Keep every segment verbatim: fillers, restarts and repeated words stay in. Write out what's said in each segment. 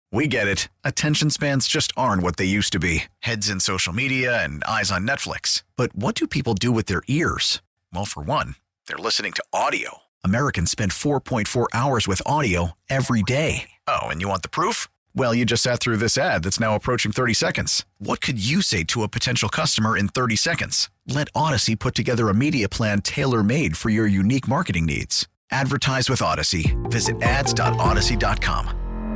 We get it. Attention spans just aren't what they used to be. Heads in social media and eyes on Netflix. But what do people do with their ears? Well, for one, they're listening to audio. Americans spend four point four hours with audio every day. Oh, and you want the proof? Well, you just sat through this ad that's now approaching thirty seconds. What could you say to a potential customer in thirty seconds? Let Odyssey put together a media plan tailor-made for your unique marketing needs. Advertise with Odyssey. Visit ads dot odyssey dot com.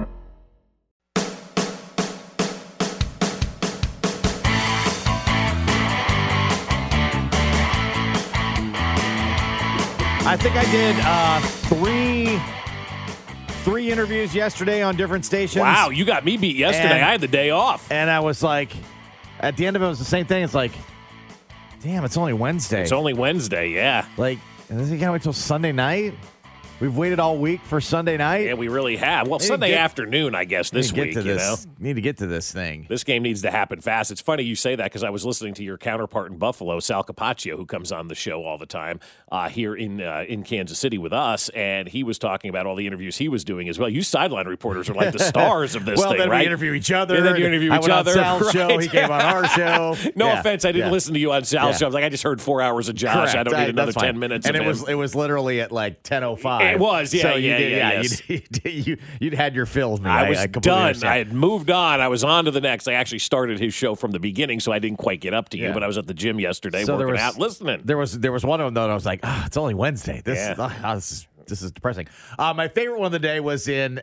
I think I did uh, three three interviews yesterday on different stations. Wow, you got me beat yesterday. And, I had the day off. And I was like, at the end of it, it was the same thing. It's like, damn, it's only Wednesday. It's only Wednesday, yeah. Like, and this you gotta wait till Sunday night? We've waited all week for Sunday night. Yeah, we really have. Well, Sunday get, afternoon, I guess, this get week, to you this, know? Need to get to this thing. This game needs to happen fast. It's funny you say that because I was listening to your counterpart in Buffalo, Sal Capaccio, who comes on the show all the time uh, here in uh, in Kansas City with us, and he was talking about all the interviews he was doing as well. You sideline reporters are like the stars of this well, thing, then right? we interview each other. And then you interview I each went other. on Sal's right? show. He came on our show. no yeah. offense, I didn't yeah. listen to you on Sal's yeah. show. I was like, I just heard four hours of Josh. Correct. I don't need I, another ten fine. minutes and of it him. was it was literally at like ten oh five. It was, yeah, so yeah, you did, yeah, yeah. yes. You'd, you, you'd had your fill of me. I was I, I completely done. understand. I had moved on. I was on to the next. I actually started his show from the beginning, so I didn't quite get up to you, Yeah. but I was at the gym yesterday So there working was- out, listening. There was there was one of them though. And I was like, ah, it's only Wednesday. This Yeah. is, ah, this is this is depressing. Uh, my favorite one of the day was in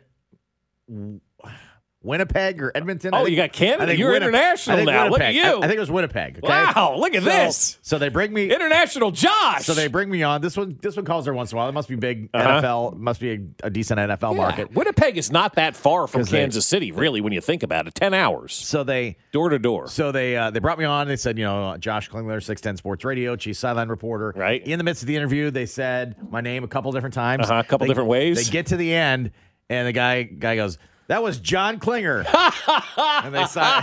Winnipeg or Edmonton. I Oh, think- you got Canada? I think You're Winnipeg- international I think now. Look at Winnipeg. you. I, I think it was Winnipeg. Okay? Wow, look at So- this. So they bring me. International Josh. So they bring me on. This one, this one calls her once in a while. It must be big Uh-huh. N F L. Must be a, a decent N F L Yeah. market. Winnipeg is not that far from 'Cause they- Kansas City, really, when you think about it. Ten hours, So they, door to door. so they, uh, they brought me on. They said, you know, Josh Klingler, six ten Sports Radio, chief sideline reporter. Right. In the midst of the interview, they said my name a couple different times. Uh-huh, a couple They- different ways. They get to the end, and the guy guy goes, "That was John Klinger." and they sign.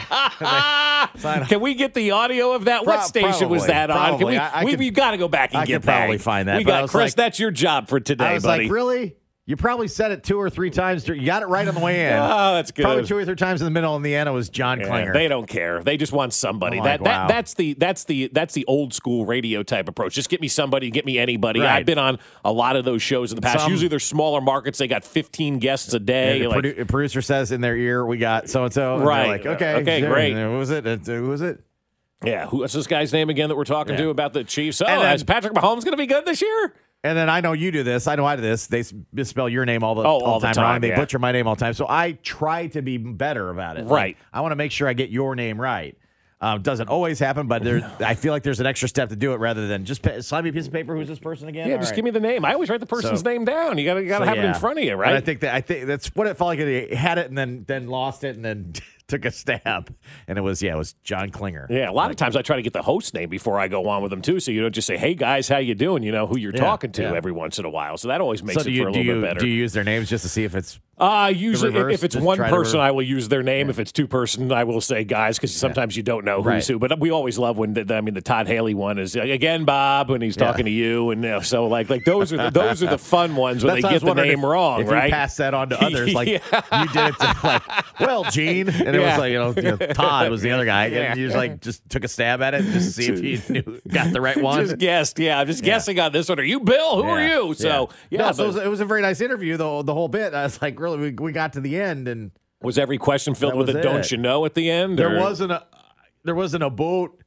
And they sign Can we get the audio of that? Pro- what station was probably, that on? Can probably. we? I- I we could- we've got to go back and I get could probably that. find that, We but I got was Chris. like- that's your job for today, I was buddy. like, really? You probably said it two or three times. You got it right on the way in. Oh, that's good. Probably two or three times in the middle. In the end, it was John Yeah, Klinger. they don't care. They just want somebody. I'm that like, that wow. that's the that's the that's the old school radio type approach. Just get me somebody, get me anybody. Right. I've been on a lot of those shows in the past. Some- Usually they're smaller markets. They got fifteen guests a Yeah, day. the like, produ- producer says in their ear, "We got so and so." Right. Like, okay. Okay, sure. great. And who was it? Uh, Who was it? yeah, who, what's this guy's name again that we're talking Yeah. to about the Chiefs? Oh, And then- is Patrick Mahomes going to be good this year? And then I know you do this. I know I do this. They s- misspell your name all the, Oh, all all the the time, wrong. time, They yeah. butcher my name all the time. So I try to be better about it. Like, Right. I want to make sure I get your name right. Um, doesn't always happen, but there, I feel like there's an extra step to do it rather than just pa- slide me a piece of paper. Who's this person again? Yeah, All just right. give me the name. I always write the person's So- name down. You got to got to So, have it yeah. in front of you, And right? I think that I think that's what it felt like. It had it and then then lost it and then took a stab. And it was yeah, it was John Klinger. Yeah, a lot of times I try to get the host name before I go on with them too, so you don't just say, "Hey guys, how you doing?" You know who you're Yeah, talking to yeah. every once in a while. So that always makes So it do you for a do little you bit better. do you use their names just to see if it's Uh, usually, if, reverse, if it's just one try to person, re- I will use their name. If it's two person, I will say guys, because sometimes you don't know who's Right. who. But we always love when the, I mean the Todd Haley one is again Bob when he's Yeah. talking to you, and you know, so like like those are the, those are the fun ones when That's they what I was get the wondering name if, wrong, if right? you pass that on to others, like Yeah. you did it to like, well, Gene, and it Yeah. was like you know, you know, Todd was the other guy, Yeah. and you just like just took a stab at it just to see if you knew, got the right one. Just guessed, yeah. I'm just guessing on this one. Are you Bill? Who are Yeah. you? So yeah, No, so it, but was, it was a very nice interview, though. The whole bit, I was like, really, we, we got to the end, and was every question filled That with was a it. "Don't you know" at the end? there or- wasn't a there wasn't a boat.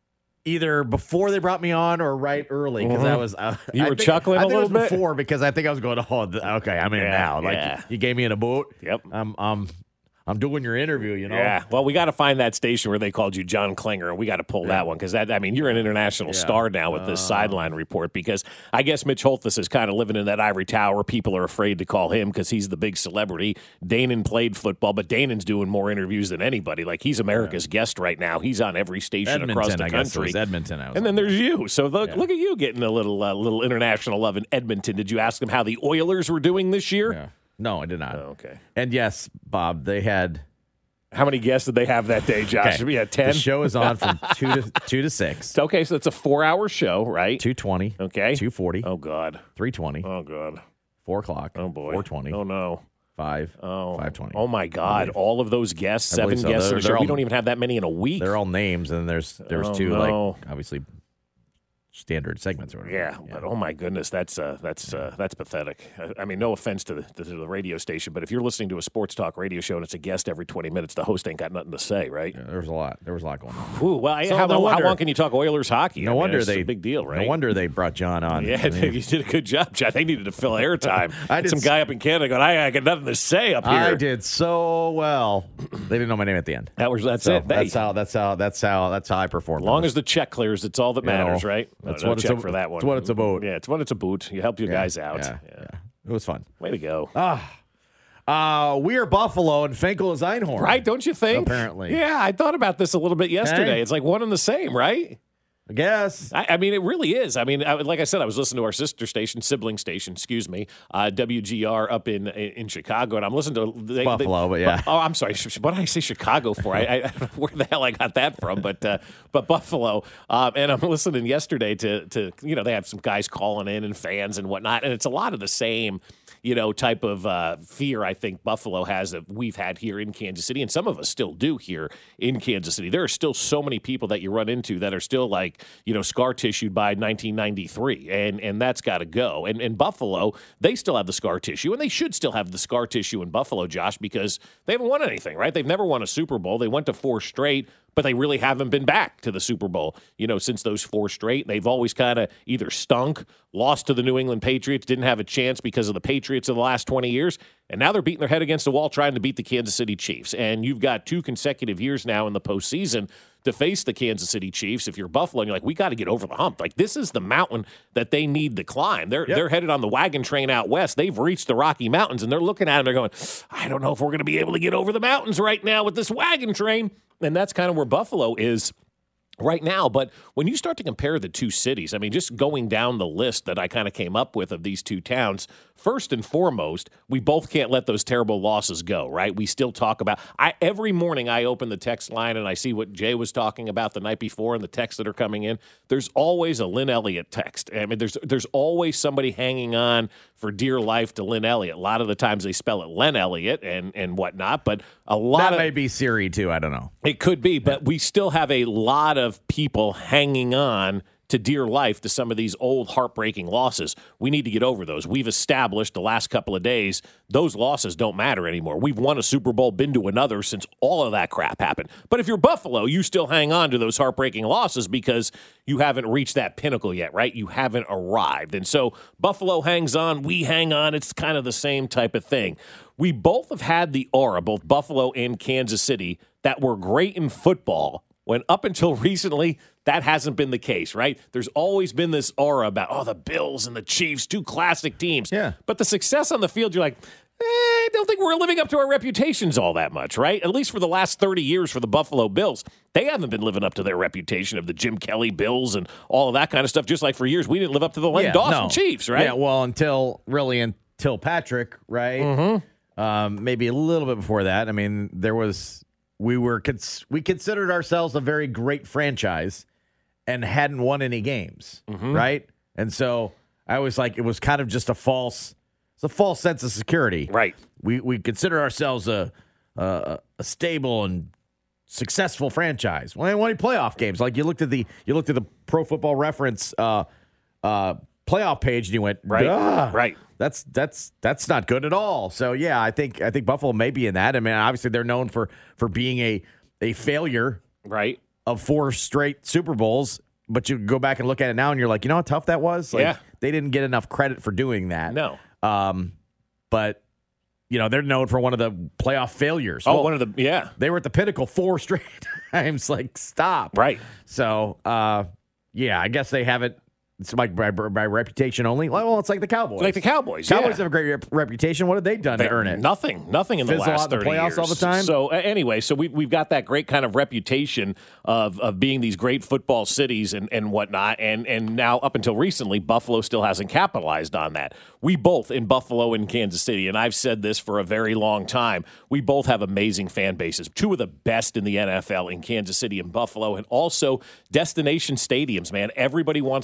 Either before they brought me on or right early because I was uh, You I were think- chuckling I a think it was little bit? before because I think I was going oh th- okay I'm in Yeah, now like yeah. you gave me in a boat Yep. I'm I'm I'm doing your interview you know Yeah, well, we got to find that station where they called you John Klinger, and we got to pull that one because that. I mean, you're an international Yeah. star now with this sideline report. Because I guess Mitch Holthus is kind of living in that ivory tower. People are afraid to call him because he's the big celebrity. Danon played football, but Danon's doing more interviews than anybody. Like he's America's guest right now. He's on every station Edmonton across the I guess it country. was Edmonton I was And then on. there's you. So look, look at you getting a little uh, little international love in Edmonton. Did you ask them how the Oilers were doing this year? yeah. no I did not Oh, okay. and yes Bob they had How many guests did they have that day, Josh? okay, We had ten. the show is on from two to two to six Okay, so it's a four-hour show, right? two twenty Okay. two forty Oh God. three twenty Oh God. four o'clock Oh boy. four twenty Oh no. five, Oh, five twenty. Oh my God! All of those guests, I believe seven so. guests. They're- in a show. they're We all- don't even have that many in a week. They're all names, and there's there's Oh, two no. like obviously standard segments or whatever. Yeah, but oh my goodness, that's uh, that's uh, that's pathetic. I, I mean, no offense to the, to the radio station, but if you're listening to a sports talk radio show and it's a guest every twenty minutes, the host ain't got nothing to say, right? Yeah, there was a lot. There was a lot going on. Whew, well, So how, no how wonder- long can you talk Oilers hockey? No I mean, wonder it's they a big deal, right? No wonder they brought John on. Yeah, I mean, you did a good job, John. They needed to fill airtime. I did Some s- guy up in Canada going, I, I got nothing to say up here. I did so well. They didn't know my name at the end. That was that's So it. that's Hey, how that's how that's how that's how I performed. as long as the check clears, it's all that You know, matters, right? that's no what it's check a- for that one. it's what it's about. Yeah, it's what it's about. You help your Yeah, guys out. Yeah, yeah. It was fun. Way to go. Uh, we are Buffalo and Finkel is Einhorn. Right, don't you think? Apparently. Yeah, I thought about this a little bit yesterday. Okay. It's like one and the same, right? I guess. I, I mean, it really is. I mean, I, like I said, I was listening to our sister station, sibling station, excuse me, uh, W G R up in in Chicago, and I'm listening to they, Buffalo, they, but yeah. Oh, I'm sorry. What did I say Chicago for? I, I, I don't know where the hell I got that from, but uh, but Buffalo. Um, and I'm listening yesterday to to you know they have some guys calling in and fans and whatnot, and it's a lot of the same. You know, type of uh, fear I think Buffalo has that we've had here in Kansas City, and some of us still do here in Kansas City. There are still so many people that you run into that are still like, you know, scar tissued by nineteen ninety-three, and and that's got to go. And and Buffalo, they still have the scar tissue, and they should still have the scar tissue in Buffalo, Josh, because they haven't won anything, right? They've never won a Super Bowl. They went to four straight, but they really haven't been back to the Super Bowl, you know, since those four straight. They've always kind of either stunk, lost to the New England Patriots, didn't have a chance because of the Patriots of the last twenty years, and now they're beating their head against the wall trying to beat the Kansas City Chiefs. And you've got two consecutive years now in the postseason to face the Kansas City Chiefs. If you're Buffalo, and you're like, we got to get over the hump. Like, this is the mountain that they need to climb. They're Yep. they're headed on the wagon train out west. They've reached the Rocky Mountains, and they're looking at it, and they're going, I don't know if we're going to be able to get over the mountains right now with this wagon train. And that's kind of where Buffalo is right now. But when you start to compare the two cities, I mean, just going down the list that I kind of came up with of these two towns, first and foremost, we both can't let those terrible losses go, right? We still talk about I every morning I open the text line and I see what Jay was talking about the night before and the texts that are coming in. There's always a Lynn Elliott text. I mean, there's there's always somebody hanging on for dear life to Lynn Elliott. A lot of the times they spell it Len Elliott and and whatnot, but a lot That of may be Siri too. I don't know. it could be, but we still have a lot of people hanging on to dear life to some of these old heartbreaking losses. We need to get over those. We've established the last couple of days those losses don't matter anymore. We've won a Super Bowl, been to another since all of that crap happened. But if you're Buffalo, you still hang on to those heartbreaking losses because you haven't reached that pinnacle yet, right? You haven't arrived. And so Buffalo hangs on, we hang on. It's kind of the same type of thing. We both have had the aura, both Buffalo and Kansas City, that were great in football when up until recently, that hasn't been the case, right? There's always been this aura about, oh, the Bills and the Chiefs, two classic teams. Yeah. But the success on the field, you're like, eh, I don't think we're living up to our reputations all that much, right? At least for the last thirty years for the Buffalo Bills. They haven't been living up to their reputation of the Jim Kelly Bills and all of that kind of stuff, just like for years we didn't live up to the Len Yeah, Dawson no. Chiefs, right? Yeah, well, until really until Patrick, right? Mm-hmm. Um, maybe a little bit before that. I mean, there was we were cons- we considered ourselves a very great franchise and hadn't won any games, Mm-hmm. right? And so I was like, it was kind of just a false, it's a false sense of security, Right. We we consider ourselves a a, a stable and successful franchise. Well, they won any playoff games. Like you looked at the you looked at the Pro Football Reference uh, uh, playoff page and you went, Right. "Ah, Right. That's that's that's not good at all." So yeah, I think I think Buffalo may be in that. I mean, obviously they're known for for being a a failure Right. of four straight Super Bowls. But you go back and look at it now, and you're like, you know how tough that was. Like, Yeah. they didn't get enough credit for doing that. No. Um, but you know they're known for one of the playoff failures. Oh, Well, one of the, yeah. they were at the pinnacle four straight times. Like, stop. Right. So, uh, yeah, I guess they have it. It's like by, by reputation only. Well, it's like the Cowboys. Like the Cowboys. Cowboys yeah. have a great rep- reputation. What have they done They- to earn it? Nothing. Nothing in the Fizzle last out in the thirty playoffs years. all the time? So uh, anyway, so we, we've got that great kind of reputation of of being these great football cities and, and whatnot. And, and now up until recently, Buffalo still hasn't capitalized on that. We both in Buffalo and Kansas City, and I've said this for a very long time, we both have amazing fan bases. Two of the best in the N F L in Kansas City and Buffalo, and also destination stadiums, man. Everybody wants to go to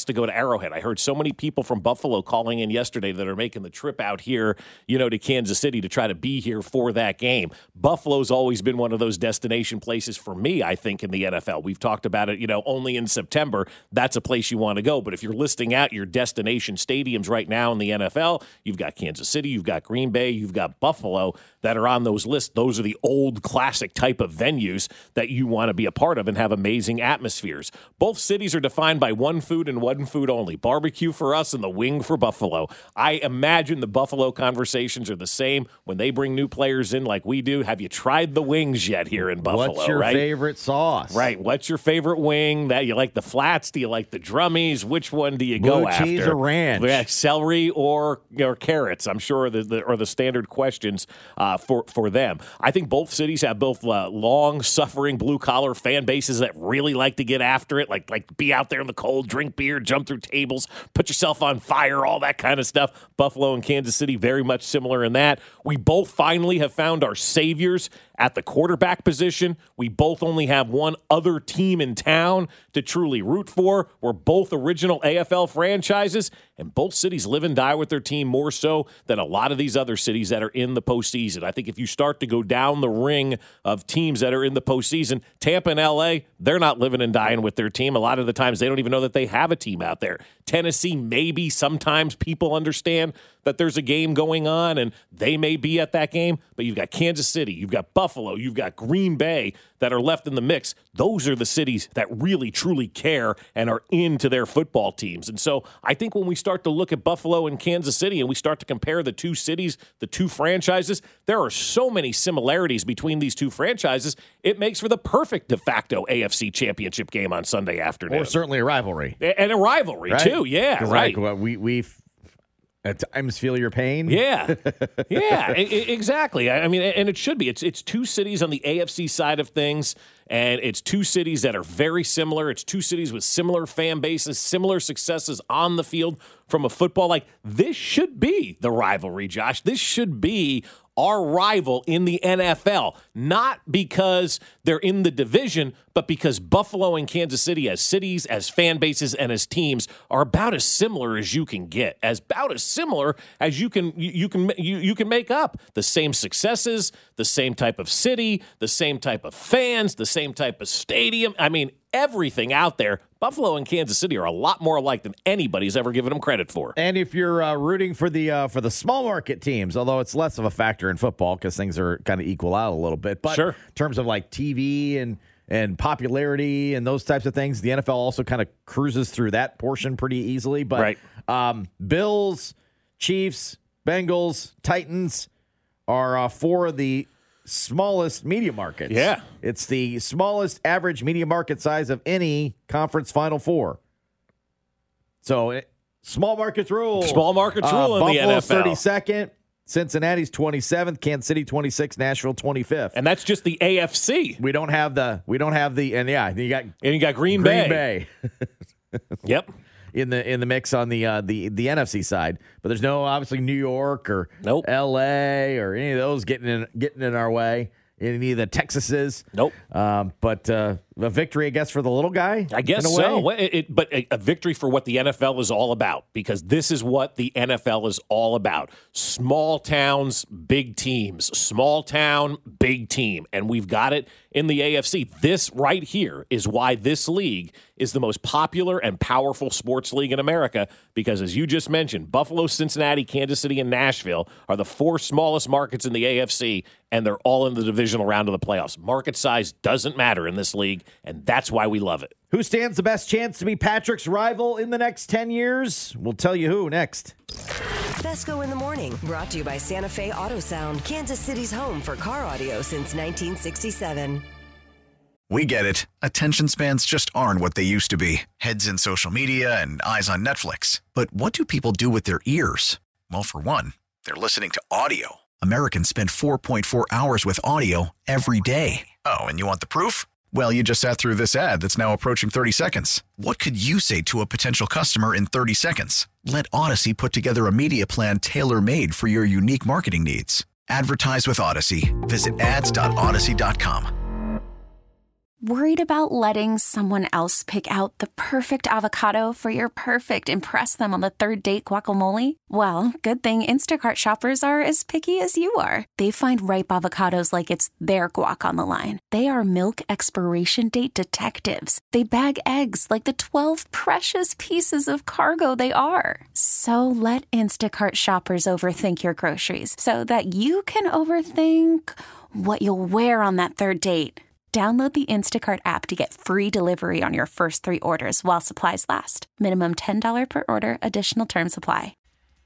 Arrowhead. I heard so many people from Buffalo calling in yesterday that are making the trip out here, you know, to Kansas City to try to be here for that game. Buffalo's always been one of those destination places for me, I think, in the N F L. We've talked about it, you know, only in September. That's a place you want to go. But if you're listing out your destination stadiums right now in the N F L, you've got Kansas City, you've got Green Bay, you've got Buffalo that are on those lists. Those are the old classic type of venues that you want to be a part of and have amazing atmospheres. Both cities are defined by one food and one food only. Barbecue for us and the wing for Buffalo. I imagine the Buffalo conversations are the same when they bring new players in like we do. Have you tried the wings yet here in Buffalo? What's your right? favorite sauce? Right. What's your favorite wing? That you like the flats? Do you like the drummies? Which one do you Blue go after? cheese or ranch? Yeah, celery or or carrots. I'm sure the, the are the standard questions uh, for for them. I think both cities have both uh, long-suffering blue-collar fan bases that really like to get after it, like like be out there in the cold, drink beer, jump through tables, put yourself on fire, all that kind of stuff. Buffalo and Kansas City very much similar in that. We both finally have found our saviors at the quarterback position. We both only have one other team in town to truly root for. We're both original A F L franchises, and both cities live and die with their team more so than a lot of these other cities that are in the postseason. I think if you start to go down the ring of teams that are in the postseason, Tampa and L A, they're not living and dying with their team. A lot of the times they don't even know that they have a team out there. Tennessee, maybe sometimes people understand that there's a game going on and they may be at that game, but you've got Kansas City, you've got Buffalo, you've got Green Bay that are left in the mix. Those are the cities that really, truly care and are into their football teams. And so I think when we start to look at Buffalo and Kansas City and we start to compare the two cities, the two franchises, there are so many similarities between these two franchises, it makes for the perfect de facto A F C championship game on Sunday afternoon. Or certainly a rivalry. And a rivalry, right? too, yeah, right. Like, we, we've at times feel your pain. Yeah, yeah, I- I- exactly. I I mean, and it should be. It's it's two cities on the A F C side of things, and it's two cities that are very similar. It's two cities with similar fan bases, similar successes on the field from a football. Like, this should be the rivalry, Josh. This should be our rival in the N F L, not because they're in the division, but because Buffalo and Kansas City as cities, as fan bases, and as teams are about as similar as you can get, as about as similar as you can you, you can you, you can make up. The same successes, the same type of city, the same type of fans, the same type of stadium. I mean, everything out there. Buffalo and Kansas City are a lot more alike than anybody's ever given them credit for. And if you're uh, rooting for the uh, for the small market teams, although it's less of a factor in football because things are kind of equal out a little bit, but sure. in terms of like T V and and popularity and those types of things, the N F L also kind of cruises through that portion pretty easily. But right. um, Bills, Chiefs, Bengals, Titans are uh, four of the smallest media markets. Yeah. It's the smallest average media market size of any conference Final Four. So it, small markets rule. Small markets rule uh, in the N F L. Buffalo's thirty-second, Cincinnati's twenty-seventh, Kansas City twenty-sixth, Nashville twenty-fifth. And that's just the A F C. We don't have the we don't have the and yeah, you got And you got Green, Green Bay. Bay. Yep. In the in the mix on the uh, the the N F C side, but there's no obviously New York or nope. L A or any of those getting in getting in our way. Any of the Texases, nope. Um, but uh, a victory, I guess, for the little guy. I guess so. Well, it, it, but a, a victory for what the N F L is all about, because this is what the N F L is all about: small towns, big teams. Small town, big team, and we've got it in the A F C. This right here is why this league is the most popular and powerful sports league in America, because as you just mentioned, Buffalo, Cincinnati, Kansas City, and Nashville are the four smallest markets in the A F C, and they're all in the divisional round of the playoffs. Market size doesn't matter in this league, and that's why we love it. Who stands the best chance to be Patrick's rival in the next ten years? We'll tell you who next. Fesco in the Morning, brought to you by Santa Fe Auto Sound, Kansas City's home for car audio since nineteen sixty-seven. We get it. Attention spans just aren't what they used to be. Heads in social media and eyes on Netflix. But what do people do with their ears? Well, for one, they're listening to audio. Americans spend four point four hours with audio every day. Oh, and you want the proof? Well, you just sat through this ad that's now approaching thirty seconds. What could you say to a potential customer in thirty seconds? Let Odyssey put together a media plan tailor-made for your unique marketing needs. Advertise with Odyssey. Visit ads dot odyssey dot com. Worried about letting someone else pick out the perfect avocado for your perfect impress them on the third date guacamole? Well, good thing Instacart shoppers are as picky as you are. They find ripe avocados like it's their guac on the line. They are milk expiration date detectives. They bag eggs like the twelve precious pieces of cargo they are. So let Instacart shoppers overthink your groceries so that you can overthink what you'll wear on that third date. Download the Instacart app to get free delivery on your first three orders while supplies last. Minimum ten dollars per order. Additional terms apply.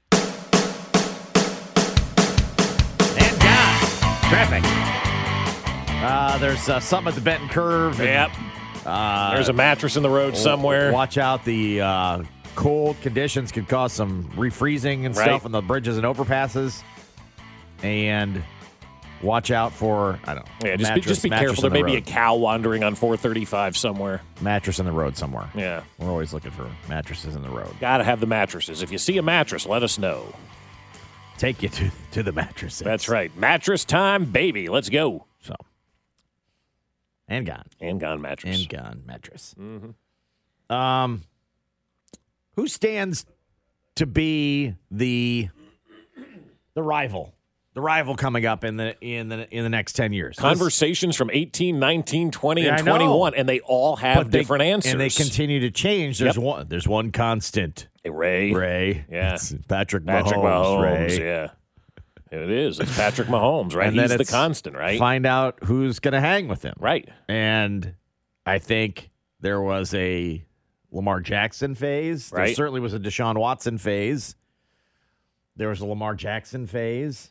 And God, traffic. Uh, there's uh, something at the Benton Curve. And, yep. Uh, there's a mattress in the road somewhere. Watch out. The uh, cold conditions can cause some refreezing and right. stuff on the bridges and overpasses. And... watch out for, I don't know. Yeah, just mattress, be, just be careful. There the may be a road. cow wandering on four thirty-five somewhere. Mattress in the road somewhere. Yeah. We're always looking for mattresses in the road. Got to have the mattresses. If you see a mattress, let us know. Take you to, to the mattresses. That's right. Mattress time, baby. Let's go. So. And gone. And gone mattress. And gone mattress. Mm-hmm. Um, who stands to be the the rival? The rival coming up in the in the in the next ten years. Conversations from eighteen, nineteen, twenty, yeah, and twenty-one, and they all have but different they, answers. And they continue to change. There's Yep. one there's one constant. Hey, Ray. Ray. Yeah. It's Patrick Mahomes. Patrick Mahomes, Ray. yeah. It is. It's Patrick Mahomes, right? And then He's the it's constant, right? Find out who's going to hang with him. Right. And I think there was a Lamar Jackson phase. There Right. certainly was a Deshaun Watson phase. There was a Lamar Jackson phase.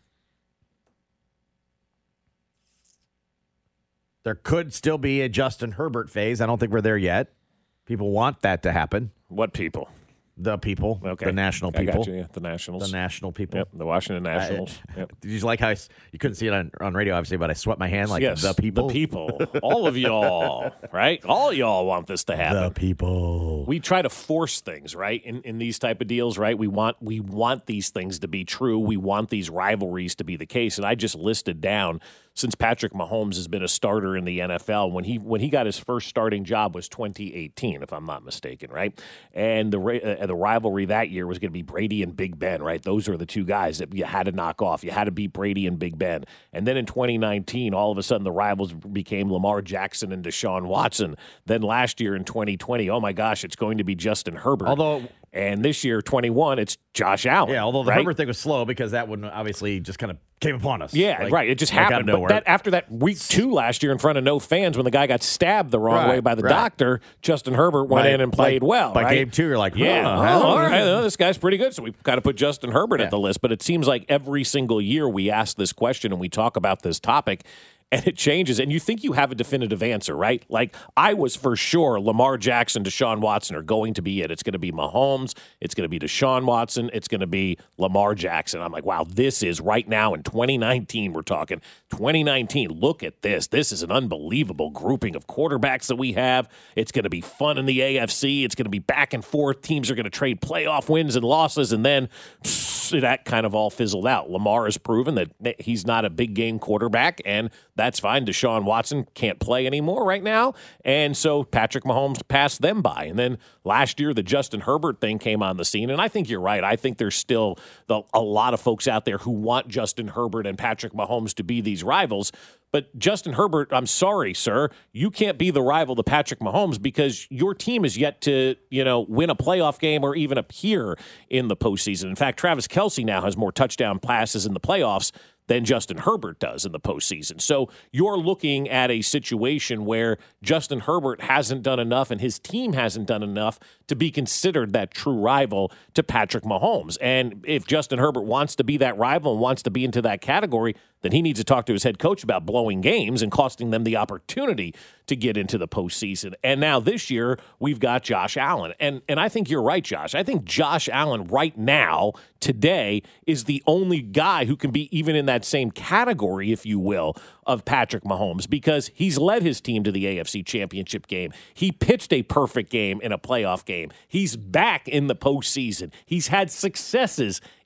There could still be a Justin Herbert phase. I don't think we're there yet. People want that to happen. What people? The people. Okay. The national I people. got you, yeah. The Nationals. The national people. Yep. The Washington Nationals. I- Yep. Did you like how I, s- you couldn't see it on, on radio, obviously, but I swept my hand like yes, the people? The people. All of y'all, right? All y'all want this to happen. The people. We try to force things, right? In in these type of deals, right? We want we want these things to be true. We want these rivalries to be the case. And I just listed down since Patrick Mahomes has been a starter in the N F L, when he when he got his first starting job was twenty eighteen, if I'm not mistaken, right? And the uh, the rivalry that year was going to be Brady and Big Ben, right? Those are the two guys that you had to knock off. You had to beat Brady and Big Ben. And then in twenty nineteen, all of a sudden the rivals became Lamar Jackson and Deshaun Watson. Then last year in twenty twenty, oh my gosh, it's going to be Justin Herbert. Although, and this year, twenty-one, it's Josh Allen. yeah, although the right? Herbert thing was slow because that one obviously just kind of came upon us. Yeah, Like- right. It just like out of happened. But nowhere. that, after that week two last year in front of no fans when the guy got stabbed the wrong Right, way by the right. doctor, Justin Herbert went By- in and played by- well. by right? game two, you're like, yeah, huh, oh, huh, all right, huh. well, this guy's pretty good. So we've got to put Justin Herbert Yeah. at the list. But it seems like every single year we ask this question and we talk about this topic, and it changes. And you think you have a definitive answer, right? Like, I was for sure Lamar Jackson, Deshaun Watson are going to be it. It's going to be Mahomes. It's going to be Deshaun Watson. It's going to be Lamar Jackson. I'm like, wow, this is right now in twenty nineteen, we're talking. twenty nineteen, look at this. This is an unbelievable grouping of quarterbacks that we have. It's going to be fun in the A F C. It's going to be back and forth. Teams are going to trade playoff wins and losses, and then pss, that kind of all fizzled out. Lamar has proven that he's not a big game quarterback, and that's fine. Deshaun Watson can't play anymore right now. And so Patrick Mahomes passed them by. And then last year, the Justin Herbert thing came on the scene. And I think you're right. I think there's still the, a lot of folks out there who want Justin Herbert and Patrick Mahomes to be these rivals. But Justin Herbert, I'm sorry, sir, you can't be the rival to Patrick Mahomes because your team is yet to, you know, win a playoff game or even appear in the postseason. In fact, Travis Kelce now has more touchdown passes in the playoffs than Justin Herbert does in the postseason. So you're looking at a situation where Justin Herbert hasn't done enough and his team hasn't done enough to be considered that true rival to Patrick Mahomes. And if Justin Herbert wants to be that rival and wants to be into that category, then he needs to talk to his head coach about blowing games and costing them the opportunity to get into the postseason. And now this year, we've got Josh Allen. And and I think you're right, Josh. I think Josh Allen right now, today, is the only guy who can be even in that same category, if you will, of Patrick Mahomes because he's led his team to the A F C Championship game. He pitched a perfect game in a playoff game. He's back in the postseason. He's had successes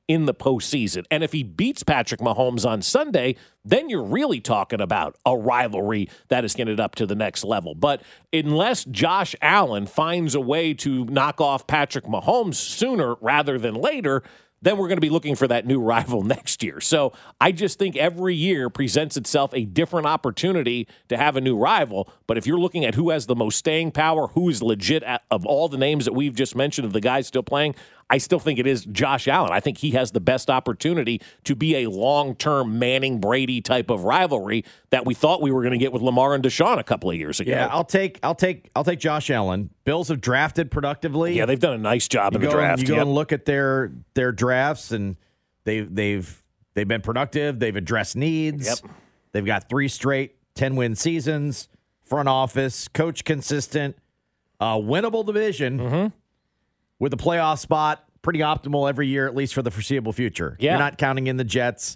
in the postseason. And if he beats Patrick Mahomes on Sunday, then you're really talking about a rivalry that is getting it up to the next level. But unless Josh Allen finds a way to knock off Patrick Mahomes sooner rather than later, then we're going to be looking for that new rival next year. So I just think every year presents itself a different opportunity to have a new rival. But if you're looking at who has the most staying power, who is legit at, of all the names that we've just mentioned of the guys still playing, I still think it is Josh Allen. I think he has the best opportunity to be a long-term Manning-Brady type of rivalry that we thought we were going to get with Lamar and Deshaun a couple of years ago. Yeah, I'll take I'll take I'll take Josh Allen. Bills have drafted productively. Yeah, they've done a nice job you in the go, draft. You go yep. and look at their their drafts, and they've they've they've been productive. They've addressed needs. Yep. They've got three straight ten-win seasons. Front office, coach consistent, uh, winnable division. Mm-hmm. With a playoff spot, pretty optimal every year, at least for the foreseeable future. Yeah. You're not counting in the Jets,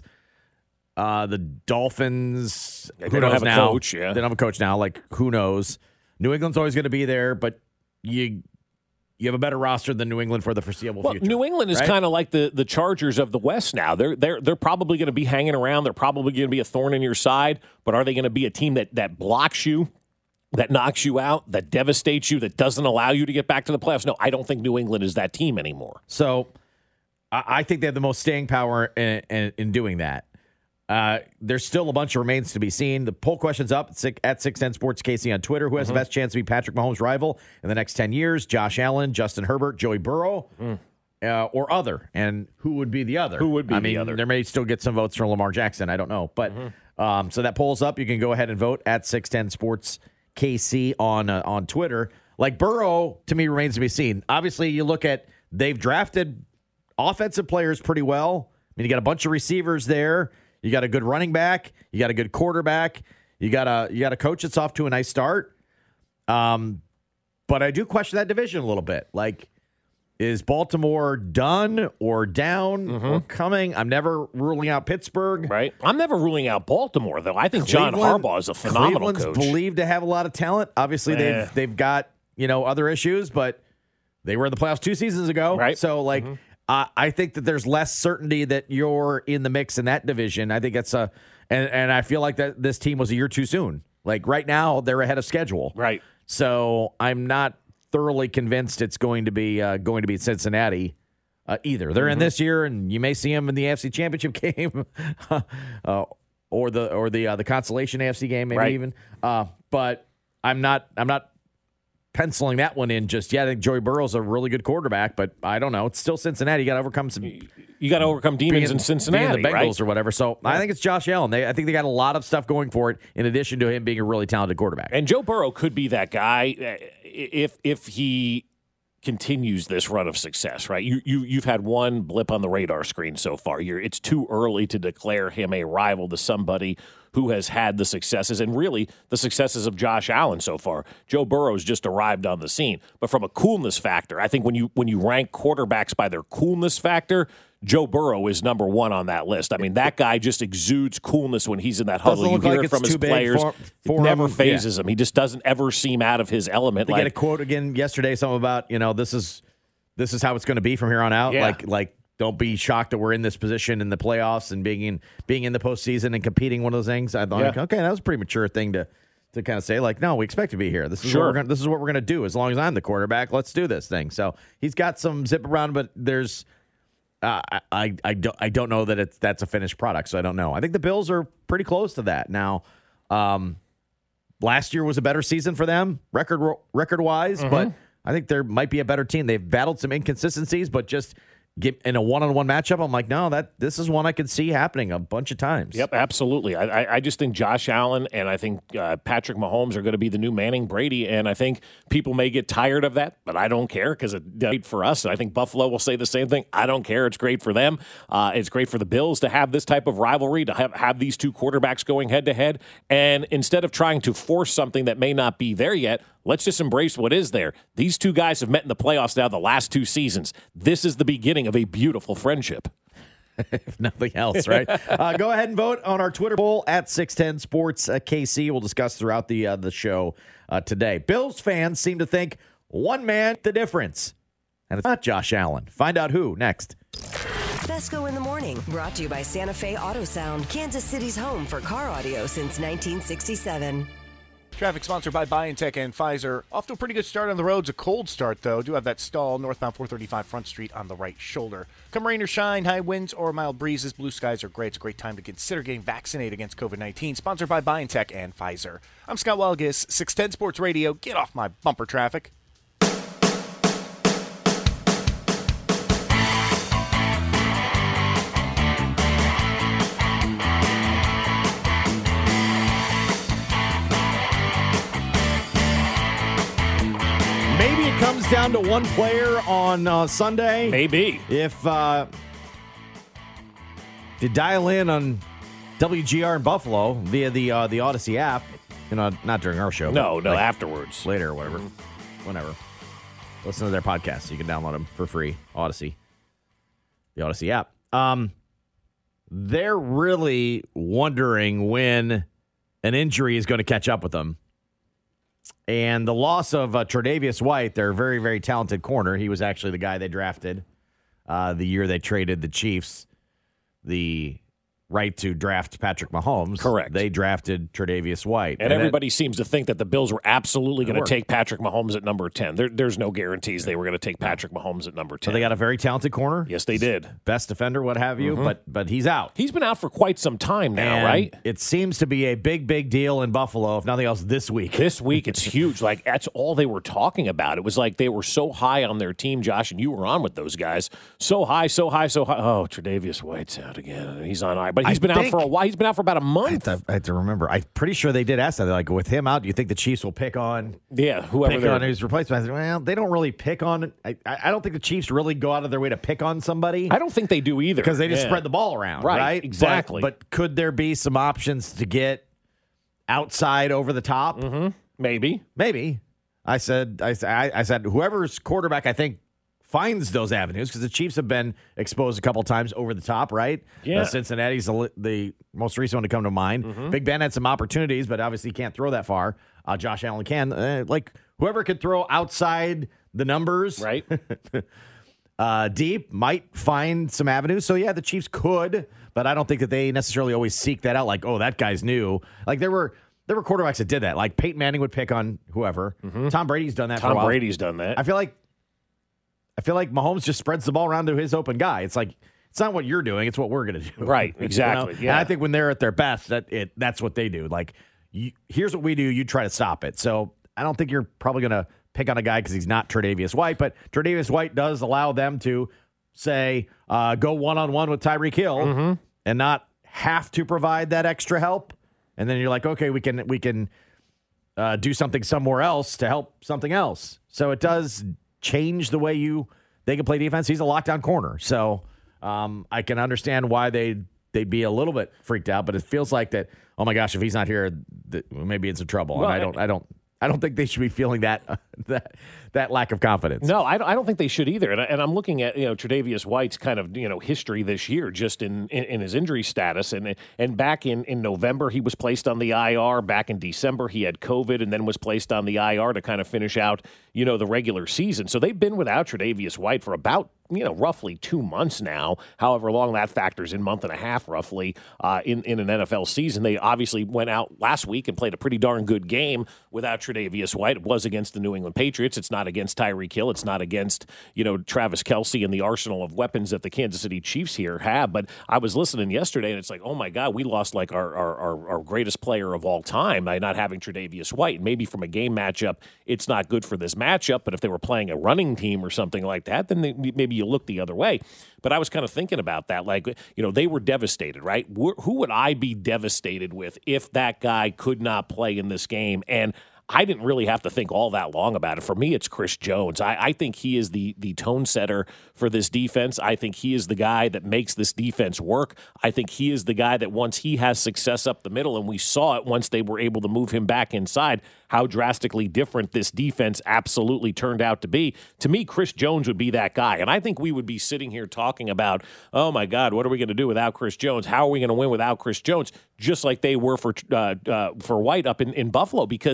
uh, the Dolphins. They who don't knows have a now? coach, yeah. They don't have a coach now. Like, who knows? New England's always going to be there, but you you have a better roster than New England for the foreseeable well, future. New England is right? kind of like the, the Chargers of the West now. They're they're they're probably going to be hanging around. They're probably going to be a thorn in your side, but are they going to be a team that that blocks you? That knocks you out, that devastates you, that doesn't allow you to get back to the playoffs? No, I don't think New England is that team anymore. So I, I think they have the most staying power in, in, in doing that. Uh, there's still a bunch of remains to be seen. The poll question's up at six ten Sports K C on Twitter. Who has mm-hmm. the best chance to be Patrick Mahomes' rival in the next ten years? Josh Allen, Justin Herbert, Joey Burrow, mm. uh, or other? And who would be the other? Who would be I the mean, other? There may still get some votes from Lamar Jackson. I don't know. But mm-hmm. um, so that poll's up. You can go ahead and vote at six ten Sports K C on uh, on Twitter. Like, Burrow, to me, remains to be seen. Obviously, you look at, they've drafted offensive players pretty well. I mean, you got a bunch of receivers there. You got a good running back. You got a good quarterback. You got a you got a coach that's off to a nice start. Um, but I do question that division a little bit. Like, is Baltimore done or down mm-hmm. or coming? I'm never ruling out Pittsburgh. Right. I'm never ruling out Baltimore, though. I think John Harbaugh is a phenomenal Cleveland's coach. believed to have a lot of talent. Obviously, eh. they've they've got, you know, other issues, but they were in the playoffs two seasons ago. Right. So, like, mm-hmm. uh, I think that there's less certainty that you're in the mix in that division. I think it's a, and, and I feel like that this team was a year too soon. Like, right now, they're ahead of schedule. Right. So I'm not thoroughly convinced it's going to be uh, going to be Cincinnati uh, either. They're mm-hmm. in this year, and you may see them in the A F C Championship game, uh, or the or the uh, the consolation A F C game, maybe right. even. Uh, but I'm not I'm not penciling that one in just yet. I think Joey Burrow's a really good quarterback, but I don't know. It's still Cincinnati. You got to overcome some. You got to overcome demons being, in Cincinnati, being the Bengals right? or whatever. So yeah. I think it's Josh Allen. They, I think they got a lot of stuff going for it, in addition to him being a really talented quarterback. And Joe Burrow could be that guy if if he continues this run of success, right? You you you've had one blip on the radar screen so far. You're, it's too early to declare him a rival to somebody who has had the successes and really the successes of Josh Allen so far. Joe Burrow's just arrived on the scene. But from a coolness factor, I think when you when you rank quarterbacks by their coolness factor, Joe Burrow is number one on that list. I mean, that guy just exudes coolness when he's in that huddle. You hear like it from his players. For, for it never him. phases yeah. him. He just doesn't ever seem out of his element. They like, get a quote again yesterday, something about, you know, this is this is how it's going to be from here on out. Yeah. Like like don't be shocked that we're in this position in the playoffs and being in being in the postseason and competing. One of those things. I thought, yeah. like, okay, that was a pretty mature thing to to kind of say. Like, no, we expect to be here. This is sure. what we're gonna, this is what we're going to do. As long as I'm the quarterback, let's do this thing. So he's got some zip around, but there's. Uh, I, I I don't I don't know that it's that's a finished product, so I don't know. I think the Bills are pretty close to that now. Um, last year was a better season for them, record record wise, mm-hmm. but I think there might be a better team. They've battled some inconsistencies, but just get in a one-on-one matchup, I'm like, no, that this is one I could see happening a bunch of times. Yep, absolutely. I, I, I just think Josh Allen and I think uh, Patrick Mahomes are going to be the new Manning Brady, and I think people may get tired of that, but I don't care because it's great for us. And I think Buffalo will say the same thing. I don't care. It's great for them. Uh, it's great for the Bills to have this type of rivalry, to have, have these two quarterbacks going head-to-head, and instead of trying to force something that may not be there yet, let's just embrace what is there. These two guys have met in the playoffs now the last two seasons. This is the beginning of a beautiful friendship. If nothing else, right? uh, go ahead and vote on our Twitter poll at six ten Sports uh, K C. We'll discuss throughout the uh, the show uh, today. Bills fans seem to think one man the difference, and it's not Josh Allen. Find out who next. Fesco in the Morning, brought to you by Santa Fe Auto Sound, Kansas City's home for car audio since nineteen sixty-seven. Traffic sponsored by BioNTech and Pfizer. Off to a pretty good start on the roads. A cold start, though. Do have that stall northbound four thirty-five Front Street on the right shoulder. Come rain or shine, high winds or mild breezes, blue skies are great. It's a great time to consider getting vaccinated against covid nineteen. Sponsored by BioNTech and Pfizer. I'm Scott Walgis, six ten Sports Radio. Get off my bumper traffic. Maybe it comes down to one player on uh, Sunday. Maybe. If, uh, if you dial in on W G R in Buffalo via the uh, the Odyssey app, you know, not during our show. No, but no, like afterwards. Later or whatever. Mm-hmm. Whenever. Listen to their podcast. You can download them for free. Odyssey. The Odyssey app. Um, they're really wondering when an injury is going to catch up with them. And the loss of uh, Tre'Davious White, their very, very talented corner. He was actually the guy they drafted uh, the year they traded the Chiefs the right to draft Patrick Mahomes. Correct. They drafted Tre'Davious White. And, and everybody that, seems to think that the Bills were absolutely going to take Patrick Mahomes at number ten. There, there's no guarantees they were going to take Patrick Mahomes at number ten. So they got a very talented corner. Yes, they did. Best defender, what have you, mm-hmm. but but he's out. He's been out for quite some time now, and right? It seems to be a big, big deal in Buffalo, if nothing else, this week. This week, it's huge. Like, that's all they were talking about. It was like they were so high on their team, Josh, and you were on with those guys. So high, so high, so high. Oh, Tre'Davious White's out again. He's on I. But he's I been out for a while. He's been out for about a month. I have, to, I have to remember. I'm pretty sure they did ask that. They're like, with him out, do you think the Chiefs will pick on? Yeah, whoever pick on his replacement? I said, well, they don't really pick on. I, I don't think the Chiefs really go out of their way to pick on somebody. I don't think they do either because they just yeah. spread the ball around, right? right? Exactly. But, but could there be some options to get outside over the top? Mm-hmm. Maybe, maybe. I said, I, I said, whoever's quarterback, I think. Finds those avenues because the Chiefs have been exposed a couple times over the top, right? Yeah. Uh, Cincinnati's the, the most recent one to come to mind. Mm-hmm. Big Ben had some opportunities, but obviously can't throw that far. Uh, Josh Allen can. Uh, like, whoever could throw outside the numbers, right? uh, deep might find some avenues. So, yeah, the Chiefs could, but I don't think that they necessarily always seek that out. Like, oh, that guy's new. Like, there were there were quarterbacks that did that. Like, Peyton Manning would pick on whoever. Mm-hmm. Tom Brady's done that Tom for a while. Brady's done that. I feel like I feel like Mahomes just spreads the ball around to his open guy. It's like it's not what you're doing; it's what we're going to do. Right? Exactly. You know? Yeah. And I think when they're at their best, that it that's what they do. Like, you, here's what we do: you try to stop it. So I don't think you're probably going to pick on a guy because he's not Tre'Davious White, but Tre'Davious White does allow them to say uh, go one on one with Tyreek Hill mm-hmm. and not have to provide that extra help. And then you're like, okay, we can we can uh, do something somewhere else to help something else. So it does change the way you they can play defense. He's a lockdown corner, so um, I can understand why they they'd be a little bit freaked out. But it feels like that. Oh my gosh, if he's not here, th- maybe it's in trouble. Well, and I don't, I don't, I don't think they should be feeling that uh, that that lack of confidence. No, I don't, I don't think they should either. And, I, and I'm looking at you know Tre'Davious White's kind of you know history this year, just in, in, in his injury status. And and back in, in November he was placed on the I R. Back in December he had COVID and then was placed on the I R to kind of finish out you know the regular season. So they've been without Tre'Davious White for about you know roughly two months now. However long that factors in, month and a half roughly uh, in in an N F L season. They obviously went out last week and played a pretty darn good game without Tre'Davious White. It was against the New England Patriots. It's not against Tyreek Hill. It's not against, you know, Travis Kelce and the arsenal of weapons that the Kansas City Chiefs here have. But I was listening yesterday, and it's like, oh, my God, we lost, like, our our, our, our greatest player of all time by not having Tre'Davious White. Maybe from a game matchup, it's not good for this matchup, but if they were playing a running team or something like that, then they, maybe you look the other way. But I was kind of thinking about that. Like, you know, they were devastated, right? Who would I be devastated with if that guy could not play in this game? And I didn't really have to think all that long about it. For me, it's Chris Jones. I, I think he is the the tone setter for this defense. I think he is the guy that makes this defense work. I think he is the guy that once he has success up the middle, and we saw it once they were able to move him back inside, how drastically different this defense absolutely turned out to be. To me, Chris Jones would be that guy. And I think we would be sitting here talking about, oh, my God, what are we going to do without Chris Jones? How are we going to win without Chris Jones? Just like they were for uh, uh, for White up in, in Buffalo, because I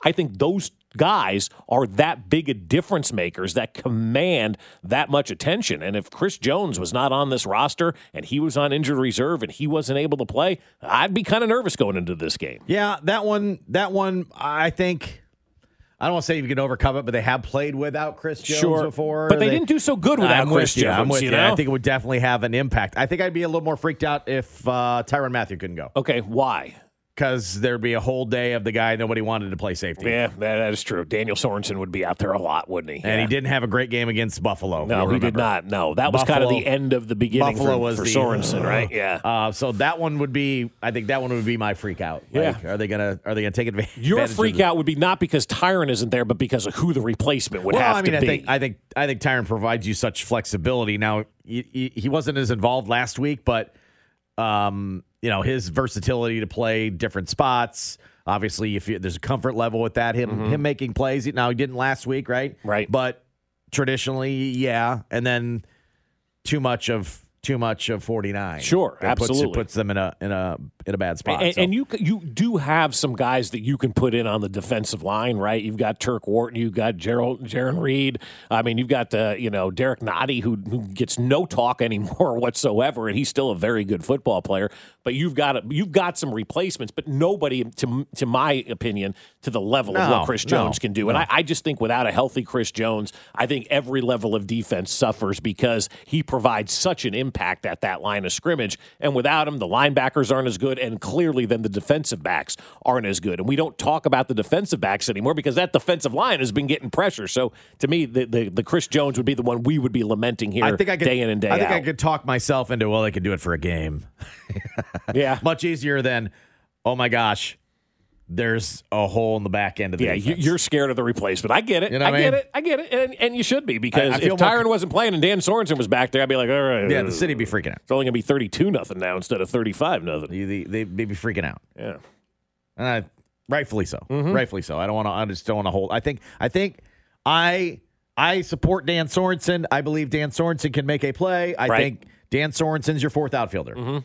I think those guys are that big a difference makers that command that much attention. And if Chris Jones was not on this roster and he was on injured reserve and he wasn't able to play, I'd be kind of nervous going into this game. Yeah, that one, that one, I think, I don't want to say you can overcome it, but they have played without Chris Jones sure, before. But they, they didn't do so good without I'm Chris with you, Jones. I'm with you you. know? I think it would definitely have an impact. I think I'd be a little more freaked out if uh, Tyrann Mathieu couldn't go. Okay, why? Because there'd be a whole day of the guy nobody wanted to play safety. Yeah, that, that is true. Daniel Sorensen would be out there a lot, wouldn't he? And yeah. he didn't have a great game against Buffalo. No, he did not. No, that was Buffalo, kind of the end of the beginning Buffalo for, was for the, Sorensen, uh, right? Yeah. Uh, so that one would be, I think that one would be my freak out. Like, Yeah. Are they gonna Are they gonna take advantage? Your freak of the, out would be not because Tyrann isn't there, but because of who the replacement would well, have I mean, to I be. think I think I think Tyrann provides you such flexibility. Now he, he, he wasn't as involved last week, but um, you know, his versatility to play different spots. Obviously, if you, there's a comfort level with that, him Mm-hmm. him making plays. Now he didn't last week, right? Right. But traditionally, yeah. And then too much of too much of forty-nine. Sure, It puts, absolutely. it puts them in a in a in a bad spot. And, so. and you you do have some guys that you can put in on the defensive line, right? You've got Turk Wharton, you've got Gerald Jaron Reed. I mean, you've got uh, you know Derek Nottie, who who gets no talk anymore whatsoever, and he's still a very good football player. But you've got a, you've got some replacements, but nobody, to to my opinion, to the level of No, what Chris no, Jones can do. no. And I, I just think without a healthy Chris Jones, I think every level of defense suffers because he provides such an impact at that line of scrimmage. And without him, the linebackers aren't as good, and clearly then the defensive backs aren't as good. And we don't talk about the defensive backs anymore because that defensive line has been getting pressure. So to me, the the, the Chris Jones would be the one we would be lamenting here I think I could, day in and day I think out. I could talk myself into, well, they could do it for a game. Yeah. Much easier than, oh my gosh, there's a hole in the back end of the Yeah, you, defense. you're scared of the replacement. I get it. You know I what I get mean? it. I get it. And, and you should be because I- I if feel more Tyrann co- wasn't playing and Dan Sorensen was back there, I'd be like, all right. yeah, the city be freaking out. It's only going to be thirty-two nothing now instead of thirty-five nothing. They, they, they'd be freaking out. Yeah. And I, rightfully so. Mm-hmm. Rightfully so. I don't want to. I just don't want to hold. I think. I think. I. I support Dan Sorensen. I believe Dan Sorensen can make a play. I Right. think Dan Sorensen's your fourth outfielder. Mm-hmm.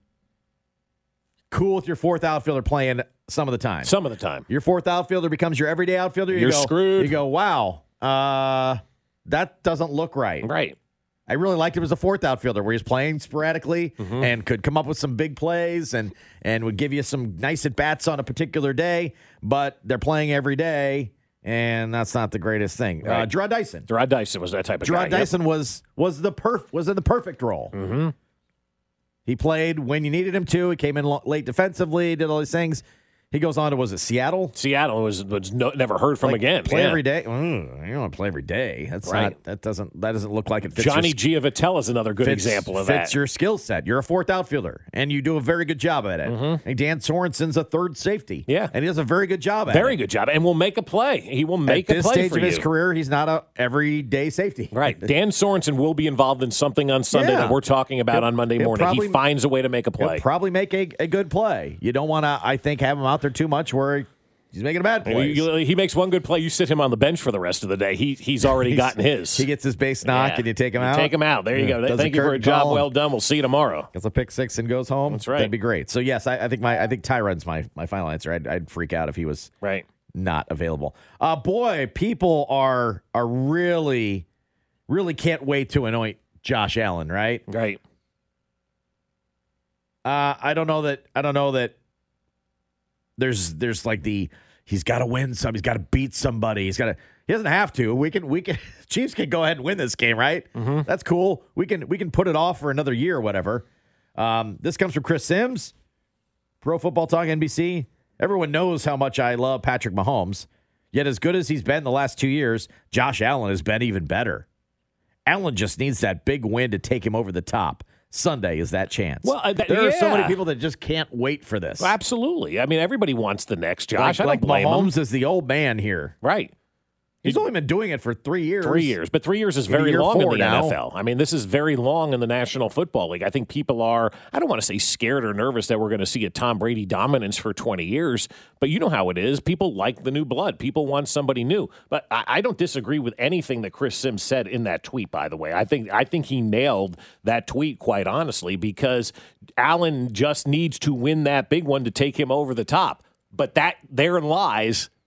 Cool with your fourth outfielder playing some of the time. Some of the time. Your fourth outfielder becomes your everyday outfielder. You You're go, screwed. You go, wow, uh, that doesn't look right. Right. I really liked him as a fourth outfielder where he's playing sporadically Mm-hmm. and could come up with some big plays and and would give you some nice at bats on a particular day, but they're playing every day, and that's not the greatest thing. Uh, Right. Gerard Dyson. Gerard Dyson was that type of Gerard guy. Yep. Dyson was was the perf was in the perfect role. Mm-hmm. He played when you needed him to. He came in lo- late defensively, did all these things. He goes on to, was it Seattle? Seattle was, was no, never heard from Like, again. Play Yeah. every day. Mm, you don't want to play every day. That's Right. not. That doesn't. That doesn't look like it fits. Johnny your, Giavatelli is another good fits, example of fits that. your skill set. You're a fourth outfielder, and you do a very good job at it. Mm-hmm. And Dan Sorensen's a third safety. Yeah. and he does a very good job at Very it. good job. And will make a play. He will make At a this play stage for of his you. career, he's not a everyday safety. Right. Dan Sorensen will be involved in something on Sunday Yeah. that we're talking about He'll- on Monday he'll morning. probably- he finds a way to make a He'll play. probably make a, a good play. You don't want to, I think, have him out there too much where he's making a bad play. You- you- he makes one good play. You sit him on the bench for the rest of the day. He he's already gotten his. He gets his base knock, Yeah. and you take him You out. Take him out. There you go. Does Thank a you for a curtain job call. well done. We'll see you tomorrow. Gets a pick six and goes home. That's right. That'd be great. So yes, I, I think my I think Tyrann's my my final answer. I'd, I'd freak out if he was Right. not available. Uh boy, people are are really really can't wait to anoint Josh Allen, right? Right. Uh I don't know that I don't know that there's there's like the he's got to win some, he's got to beat somebody. He's got to he doesn't have to. We can we can Chiefs can go ahead and win this game, right? Mm-hmm. That's cool. We can we can put it off for another year or whatever. Um, this comes from Chris Sims, Pro Football Talk N B C. Everyone knows how much I love Patrick Mahomes. Yet as good as he's been the last two years, Josh Allen has been even better. Allen just needs that big win to take him over the top. Sunday is that chance. Well, uh, th- there are so yeah. many people that just can't wait for this. Absolutely. I mean, everybody wants the next Josh. Like, I don't like blame Mahomes him. is the old man here. Right. He's only been doing it for three years. Three years. But three years is Maybe very year long in four the now. N F L. I mean, this is very long in the National Football League. I think people are, I don't want to say scared or nervous that we're going to see a Tom Brady dominance for twenty years, but you know how it is. People like the new blood. People want somebody new. But I, I don't disagree with anything that Chris Sims said in that tweet, by the way. I think I think he nailed that tweet, quite honestly, because Allen just needs to win that big one to take him over the top. But that therein lies the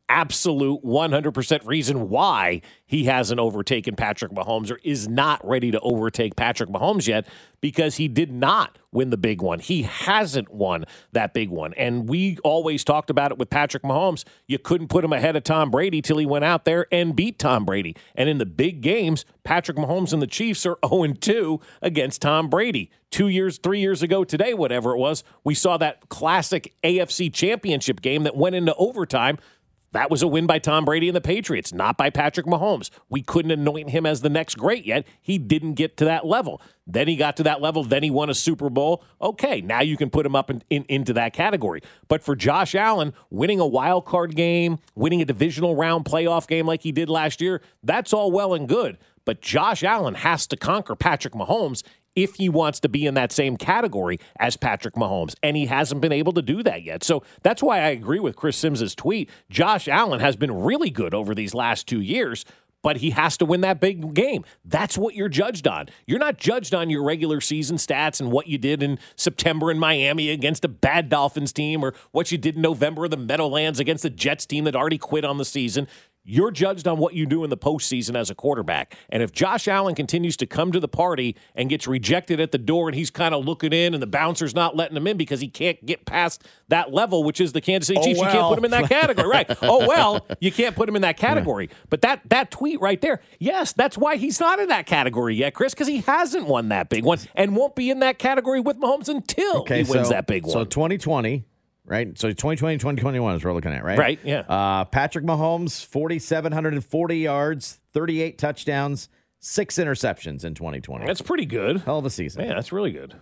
absolute one hundred percent reason why he hasn't overtaken Patrick Mahomes or is not ready to overtake Patrick Mahomes yet, because he did not win the big one. He hasn't won that big one. And we always talked about it with Patrick Mahomes. You couldn't put him ahead of Tom Brady till he went out there and beat Tom Brady. And in the big games, Patrick Mahomes and the Chiefs are oh and two against Tom Brady. Two years, three years ago today, whatever it was, we saw that classic A F C championship game that went into overtime. That was a win by Tom Brady and the Patriots, not by Patrick Mahomes. We couldn't anoint him as the next great yet. He didn't get to that level. Then he got to that level. Then he won a Super Bowl. Okay, now you can put him up in, in, into that category. But for Josh Allen, winning a wild card game, winning a divisional round playoff game like he did last year, that's all well and good. But Josh Allen has to conquer Patrick Mahomes if he wants to be in that same category as Patrick Mahomes, and he hasn't been able to do that yet. So that's why I agree with Chris Simms' tweet. Josh Allen has been really good over these last two years, but he has to win that big game. That's what you're judged on. You're not judged on your regular season stats and what you did in September in Miami against a bad Dolphins team, or what you did in November in the Meadowlands against the Jets team that already quit on the season. You're judged on what you do in the postseason as a quarterback. And if Josh Allen continues to come to the party and gets rejected at the door and he's kind of looking in and the bouncer's not letting him in because he can't get past that level, which is the Kansas City Oh, Chiefs, well. you can't put him in that category. Right. Oh, well, you can't put him in that category. Yeah. But that that tweet right there, yes, that's why he's not in that category yet, Chris, because he hasn't won that big one and won't be in that category with Mahomes until okay, he wins so, that big one. So twenty twenty. Right? So twenty twenty, twenty twenty-one is what we're looking at, right? Right, yeah. Uh, Patrick Mahomes, four thousand seven hundred forty yards, thirty-eight touchdowns, six interceptions in twenty twenty. That's pretty good. Hell of a season. Yeah, that's really good.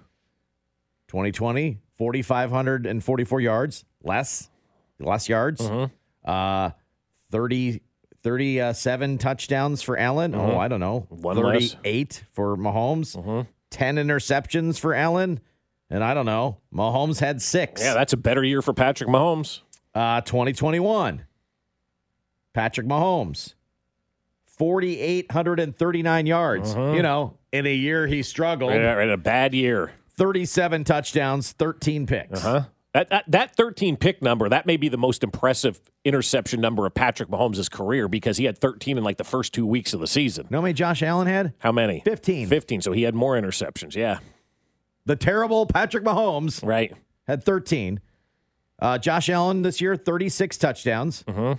twenty twenty, four thousand five hundred forty-four yards, less, less yards. Mm-hmm. Uh, thirty, thirty-seven touchdowns for Allen. Mm-hmm. Oh, I don't know. One thirty-eight less. for Mahomes. Mm-hmm. ten interceptions for Allen. And I don't know. Mahomes had six. Yeah, that's a better year for Patrick Mahomes. Uh, twenty twenty-one. Patrick Mahomes. four thousand eight hundred thirty-nine yards. Mm-hmm. You know, in a year he struggled. Right, right, a bad year. thirty-seven touchdowns, thirteen picks. Uh-huh. That, that that thirteen pick number, that may be the most impressive interception number of Patrick Mahomes' career, because he had thirteen in like the first two weeks of the season. You know how many Josh Allen had? How many? fifteen. fifteen, so he had more interceptions, yeah. The terrible Patrick Mahomes Right. had thirteen. Uh, Josh Allen this year, thirty-six touchdowns. Mm-hmm.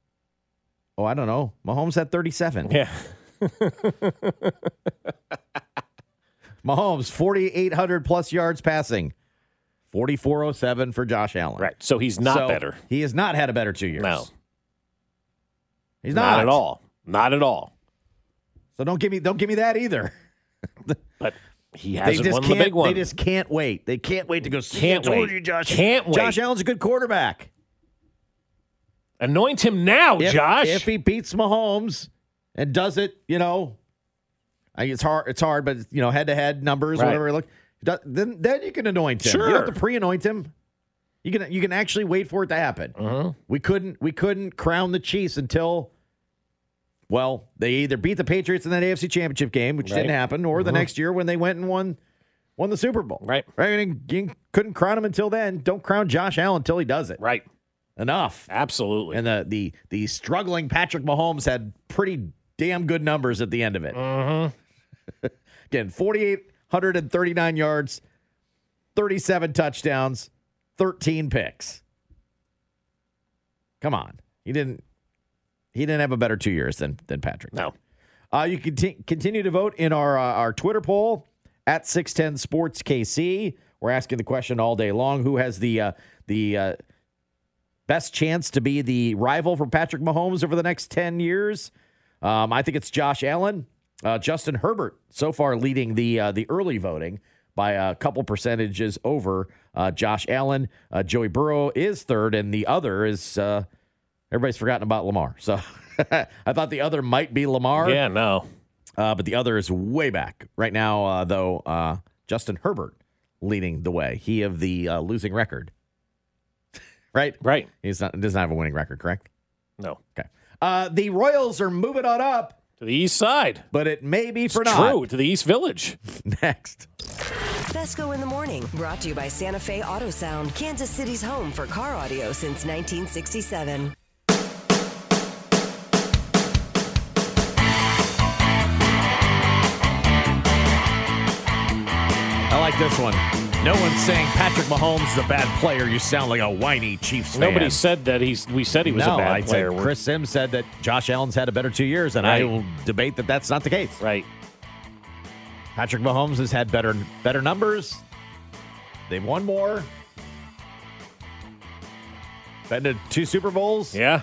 Oh, I don't know. Mahomes had thirty-seven. Yeah. Mahomes, four thousand eight hundred plus yards passing. four thousand four hundred seven for Josh Allen. Right, so he's not So better. He has not had a better two years. No. He's not. Not at all. Not at all. So don't give me don't give me that either. But he They hasn't just won the can't. big one. They just can't wait. They can't wait to go. See, Can't I told wait. you, Josh. Can't wait. Josh Allen's a good quarterback. Anoint him now, If, Josh. if he beats Mahomes and does it, you know, I, it's hard. It's hard, but you know, head to head numbers, Right. whatever. Look, then then you can anoint him. Sure. You don't have to pre-anoint him. You can you can actually wait for it to happen. Uh-huh. We couldn't we couldn't crown the Chiefs until, well, they either beat the Patriots in that A F C Championship game, which Right. didn't happen, or the Uh-huh. next year when they went and won won the Super Bowl. Right. Right. I mean, you couldn't crown him until then. Don't crown Josh Allen until he does it. Right. Enough. Absolutely. And the the the struggling Patrick Mahomes had pretty damn good numbers at the end of it. Mm-hmm. Again, four thousand eight hundred thirty-nine yards, thirty-seven touchdowns, thirteen picks. Come on. He didn't he didn't have a better two years than than Patrick. No. Uh, you can t- continue to vote in our uh, our Twitter poll at six ten Sports K C. We're asking the question all day long: who has the uh, the uh, best chance to be the rival for Patrick Mahomes over the next ten years? Um, I think it's Josh Allen. Uh, Justin Herbert so far leading the uh, the early voting by a couple percentages over uh, Josh Allen. Uh, Joey Burrow is third, and the other is uh, everybody's forgotten about Lamar. So I thought the other might be Lamar. Yeah, no. Uh, but the other is way back. Right now, uh, though, uh, Justin Herbert leading the way. He of the uh, losing record. right? Right. He's not doesn't have a winning record, correct? No. Okay. Uh, the Royals are moving on up, To the east side. but it may be for It's not. true. To the East Village. Next. Fesco in the Morning, brought to you by Santa Fe Auto Sound, Kansas City's home for car audio since nineteen sixty-seven. like this one. No one's saying Patrick Mahomes is a bad player. You sound like a whiny Chiefs fan. Nobody said that he's. We said he was no, a bad I'd player. Say Chris Sims said that Josh Allen's had a better two years, and Right. I will debate that that's not the case. Right. Patrick Mahomes has had better better numbers. They've won more. Been to two Super Bowls. Yeah.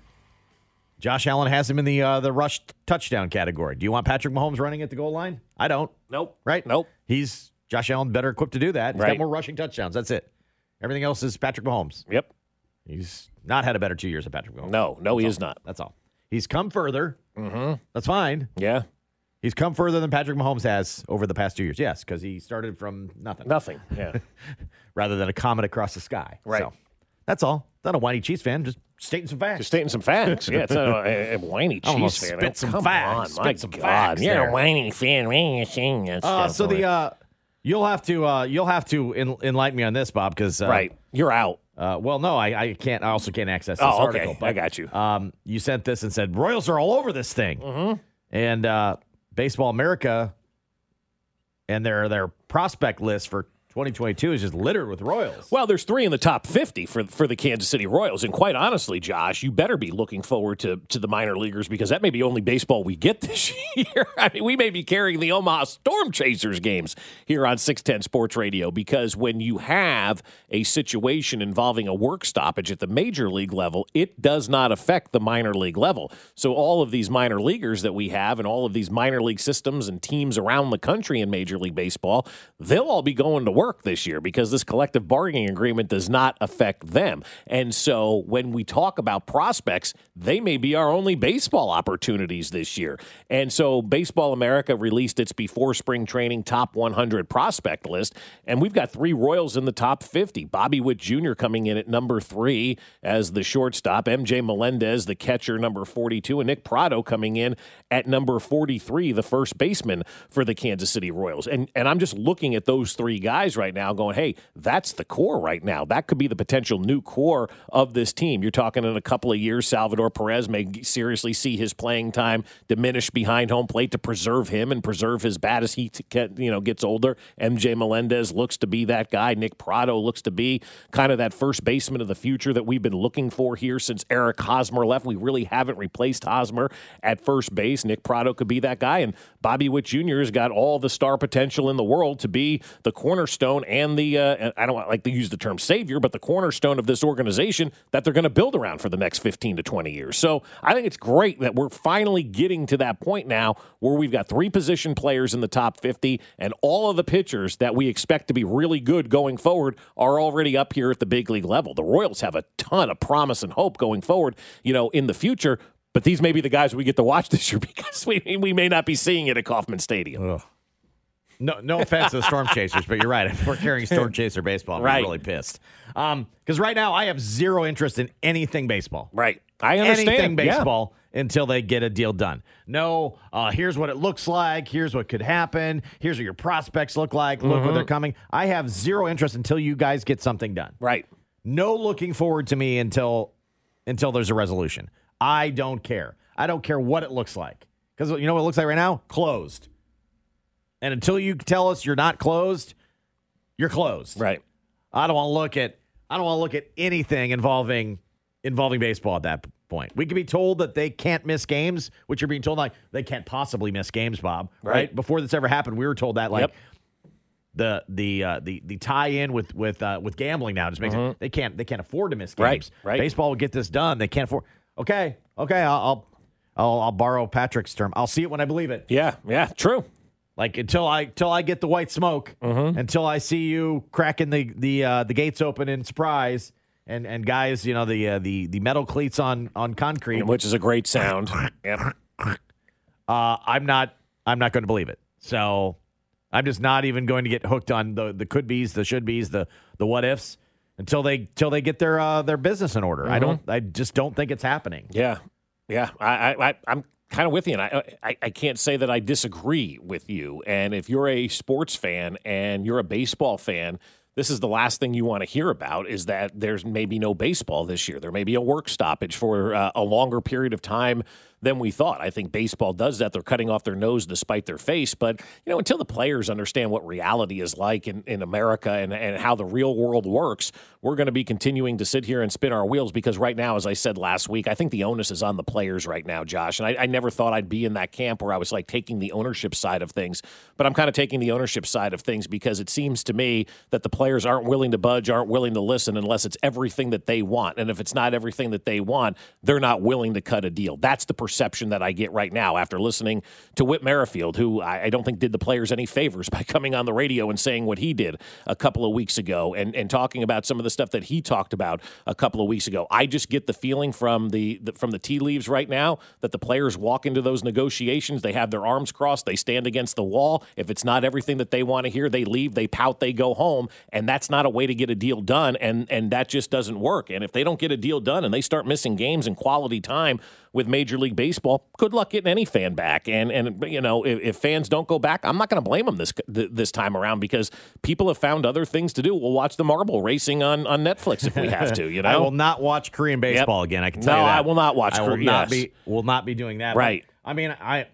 Josh Allen has him in the uh, the rush touchdown category. Do you want Patrick Mahomes running at the goal line? I don't. Nope. Right? Nope. He's Josh Allen better equipped to do that. He's Right. got more rushing touchdowns. That's it. Everything else is Patrick Mahomes. Yep. He's not had a better two years than Patrick Mahomes. No, no, That's he all. is not. That's all. He's come further. Mm-hmm. That's fine. Yeah. He's come further than Patrick Mahomes has over the past two years. Yes, because he started from nothing. Nothing. Yeah. Rather than a comet across the sky. Right. So, that's all. Not a whiny Chiefs fan. Just stating some facts. Just stating some facts. Yeah, it's not a, a whiny I'm gonna Chiefs fan. spit Oh, some come facts. on, my Spit some God. facts You're there. a whiny fan. Why are you saying that Uh, stuff? so the uh, you'll have to uh, you'll have to en- enlighten me on this, Bob, because uh, right, you're out. Uh, well, no, I, I can't. I also can't access this Oh, okay. article. But, I got you. Um, you sent this and said Royals are all over this thing, Mm-hmm. and uh, Baseball America and their their prospect list for twenty twenty-two is just littered with Royals. Well, there's three in the top fifty for for the Kansas City Royals, and quite honestly, Josh, you better be looking forward to to the minor leaguers because that may be the only baseball we get this year. I mean, we may be carrying the Omaha Storm Chasers games here on six ten Sports Radio because when you have a situation involving a work stoppage at the major league level, it does not affect the minor league level. So all of these minor leaguers that we have and all of these minor league systems and teams around the country in Major League Baseball, they'll all be going to work this year because this collective bargaining agreement does not affect them. And so when we talk about prospects, they may be our only baseball opportunities this year. And so Baseball America released its before spring training top one hundred prospect list, and we've got three Royals in the top fifty. Bobby Witt Junior coming in at number three as the shortstop, M J Melendez, the catcher, number forty-two, and Nick Prado coming in at number forty-three, the first baseman for the Kansas City Royals. And and I'm just looking at those three guys right now going, hey, that's the core right now. That could be the potential new core of this team. You're talking in a couple of years, Salvador Perez may seriously see his playing time diminish behind home plate to preserve him and preserve his bat as he get, you know, gets older. M J Melendez looks to be that guy. Nick Prado looks to be kind of that first baseman of the future that we've been looking for here since Eric Hosmer left. We really haven't replaced Hosmer at first base. Nick Prado could be that guy, and Bobby Witt Junior has got all the star potential in the world to be the cornerstone and the, uh, I don't like to use the term savior, but the cornerstone of this organization that they're going to build around for the next fifteen to twenty years. So I think it's great that we're finally getting to that point now where we've got three position players in the top fifty, and all of the pitchers that we expect to be really good going forward are already up here at the big league level. The Royals have a ton of promise and hope going forward, you know, in the future, but these may be the guys we get to watch this year because we, we may not be seeing it at Kauffman Stadium. Ugh. No, no offense to the Storm Chasers, but you're right. If we're carrying Storm Chaser baseball, I'm Right. really pissed. Um, because right now I have zero interest in anything baseball. Right. I understand. Anything Yeah. baseball until they get a deal done. No, uh, here's what it looks like. Here's what could happen. Here's what your prospects look like. Look Mm-hmm. where they're coming. I have zero interest until you guys get something done. Right. No looking forward to me until until there's a resolution. I don't care. I don't care what it looks like. Because you know what it looks like right now? Closed. And until you tell us you're not closed, you're closed. Right. I don't want to look at I don't want to look at anything involving involving baseball at that point. We could be told that they can't miss games, which you're being told like they can't possibly miss games, Bob. Right? Right. Before this ever happened, we were told that like Yep. the the uh, the the tie-in with with uh, with gambling now just makes it they can't they can't afford to miss games. Right, right. Baseball will get this done. They can't afford. Okay, okay, I'll I'll I'll, I'll borrow Patrick's term. I'll see it when I believe it. Yeah. Yeah. True. Like until I until I get the white smoke, until I see you cracking the the uh, the gates open in surprise, and and guys, you know the uh, the the metal cleats on on concrete, Which is a great sound. Yep. uh, I'm not I'm not going to believe it. So I'm just not even going to get hooked on the the could be's, the should be's, the the what ifs until they till they get their uh, their business in order. I don't I just don't think it's happening. Yeah, yeah. I, I, I I'm kind of with you, and I, I, I can't say that I disagree with you. And if you're a sports fan and you're a baseball fan, this is the last thing you want to hear about, is that there's maybe no baseball this year. There may be a work stoppage for uh, a longer period of time than we thought. I think baseball does that. They're cutting off their nose to spite their face. But, you know, until the players understand what reality is like in, in America and, and how the real world works, we're going to be continuing to sit here and spin our wheels, because right now, as I said last week, I think the onus is on the players right now, Josh. And I, I never thought I'd be in that camp where I was like taking the ownership side of things. But I'm kind of taking the ownership side of things, because it seems to me that the players aren't willing to budge, aren't willing to listen unless it's everything that they want. And if it's not everything that they want, they're not willing to cut a deal. That's the perception that I get right now after listening to Whit Merrifield, who I, I don't think did the players any favors by coming on the radio and saying what he did a couple of weeks ago and, and talking about some of the stuff that he talked about a couple of weeks ago. I just get the feeling from the, the from the tea leaves right now that the players walk into those negotiations, they have their arms crossed, they stand against the wall. If it's not everything that they want to hear, they leave, they pout, they go home, and that's not a way to get a deal done, and and that just doesn't work. And if they don't get a deal done and they start missing games and quality time with Major League Baseball, good luck getting any fan back. And, and you know, if, if fans don't go back, I'm not going to blame them this this time around, because people have found other things to do. We'll watch the marble racing on, on Netflix if we have to, you know? I will not watch Korean baseball yep. again, I can tell no, you that. I will not watch I Korean. will not, yes. be, will not be doing that. Right. But, I mean, I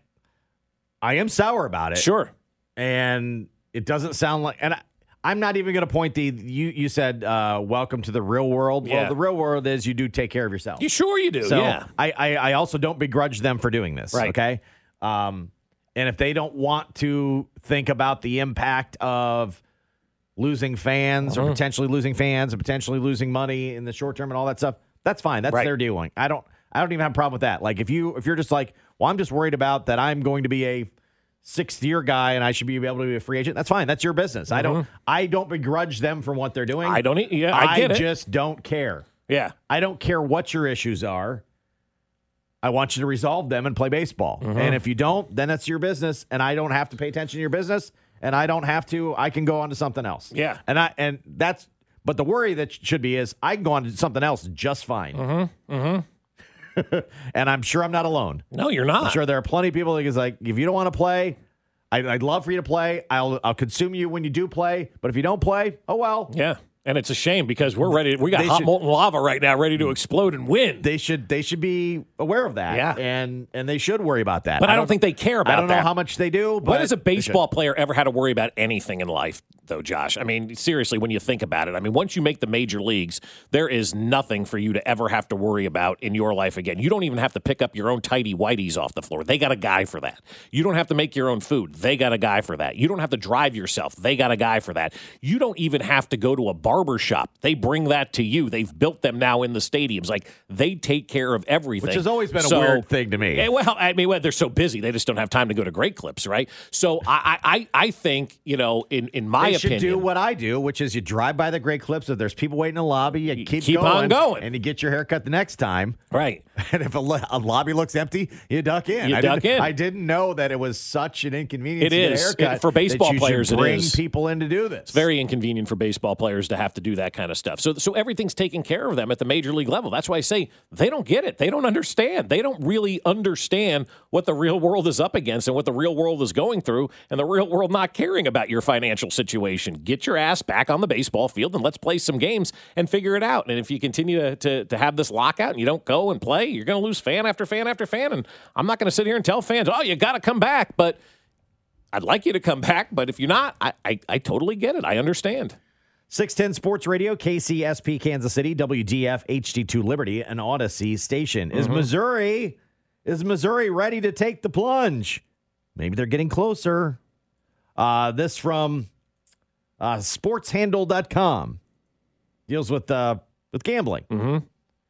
I am sour about it. Sure. And it doesn't sound like – and I, I'm not even going to point the you you said uh, welcome to the real world. Yeah. Well, the real world is you do take care of yourself. You sure you do? So yeah. I, I I also don't begrudge them for doing this. Right. Okay. Um, and if they don't want to think about the impact of losing fans uh-huh. or potentially losing fans and potentially losing money in the short term and all that stuff, that's fine. That's right. their dealing. I don't I don't even have a problem with that. Like if you if you're just like, well, I'm just worried about that I'm going to be a sixth year guy and I should be able to be a free agent. That's fine. That's your business. Mm-hmm. I don't I don't begrudge them from what they're doing. I don't yeah, I get I it. just don't care. Yeah. I don't care what your issues are. I want you to resolve them and play baseball. Mm-hmm. And if you don't, then that's your business and I don't have to pay attention to your business and I don't have to I can go on to something else. Yeah. And I and that's but the worry that should be is I can go on to something else just fine. Mm-hmm. Mm-hmm. And I'm sure I'm not alone. No, you're not. I'm sure there are plenty of people that is like, if you don't want to play, I'd, I'd love for you to play. I'll I'll consume you when you do play. But if you don't play, oh well. Yeah. And it's a shame because we're ready. We got They hot should- molten lava right now, ready to explode and win. They should they should be aware of that. Yeah. And and they should worry about that. But I don't think they care about I don't know that. how much they do. But When has a they baseball should. player ever had to worry about anything in life, though, Josh? I mean, seriously, when you think about it, I mean, once you make the major leagues, there is nothing for you to ever have to worry about in your life again. You don't even have to pick up your own tidy whities off the floor. They got a guy for that. You don't have to make your own food. They got a guy for that. You don't have to drive yourself. They got a guy for that. You don't even have to go to a barber shop. They bring that to you. They've built them now in the stadiums. Like, they take care of everything. Which has always been So- a weird thing to me. Yeah, well, I mean, well, they're so busy. They just don't have time to go to Great Clips, right? So I, I, I think, you know, in, in my They opinion, should do what I do, which is you drive by the Great Clips. If there's people waiting in the lobby, you keep, keep going, on going. and you get your haircut the next time. right. And if a, lo- a lobby looks empty, you duck in. You I duck didn't, in. I didn't know that it was such an inconvenience It to get a is. haircut It- for baseball that you players, should it bring is. people in to do this. It's very inconvenient for baseball players to have to do that kind of stuff. So, so everything's taken care of them at the major league level. That's why I say they don't get it. They don't understand. They don't really understand what the real world is up against and what the real world is going through, and the real world not caring about your financial situation. Get your ass back on the baseball field and let's play some games and figure it out. And if you continue to, to, to have this lockout and you don't go and play, you're going to lose fan after fan after fan. And I'm not going to sit here and tell fans, oh, you got to come back. But I'd like you to come back. But if you're not, I, I, I totally get it. I understand. six ten Sports Radio, K C S P Kansas City, W D F H D two Liberty, an Odyssey station. Is Mm-hmm. Missouri is Missouri ready to take the plunge? Maybe they're getting closer. Uh, this from uh, sports handle dot com deals with uh, with gambling. Mm-hmm.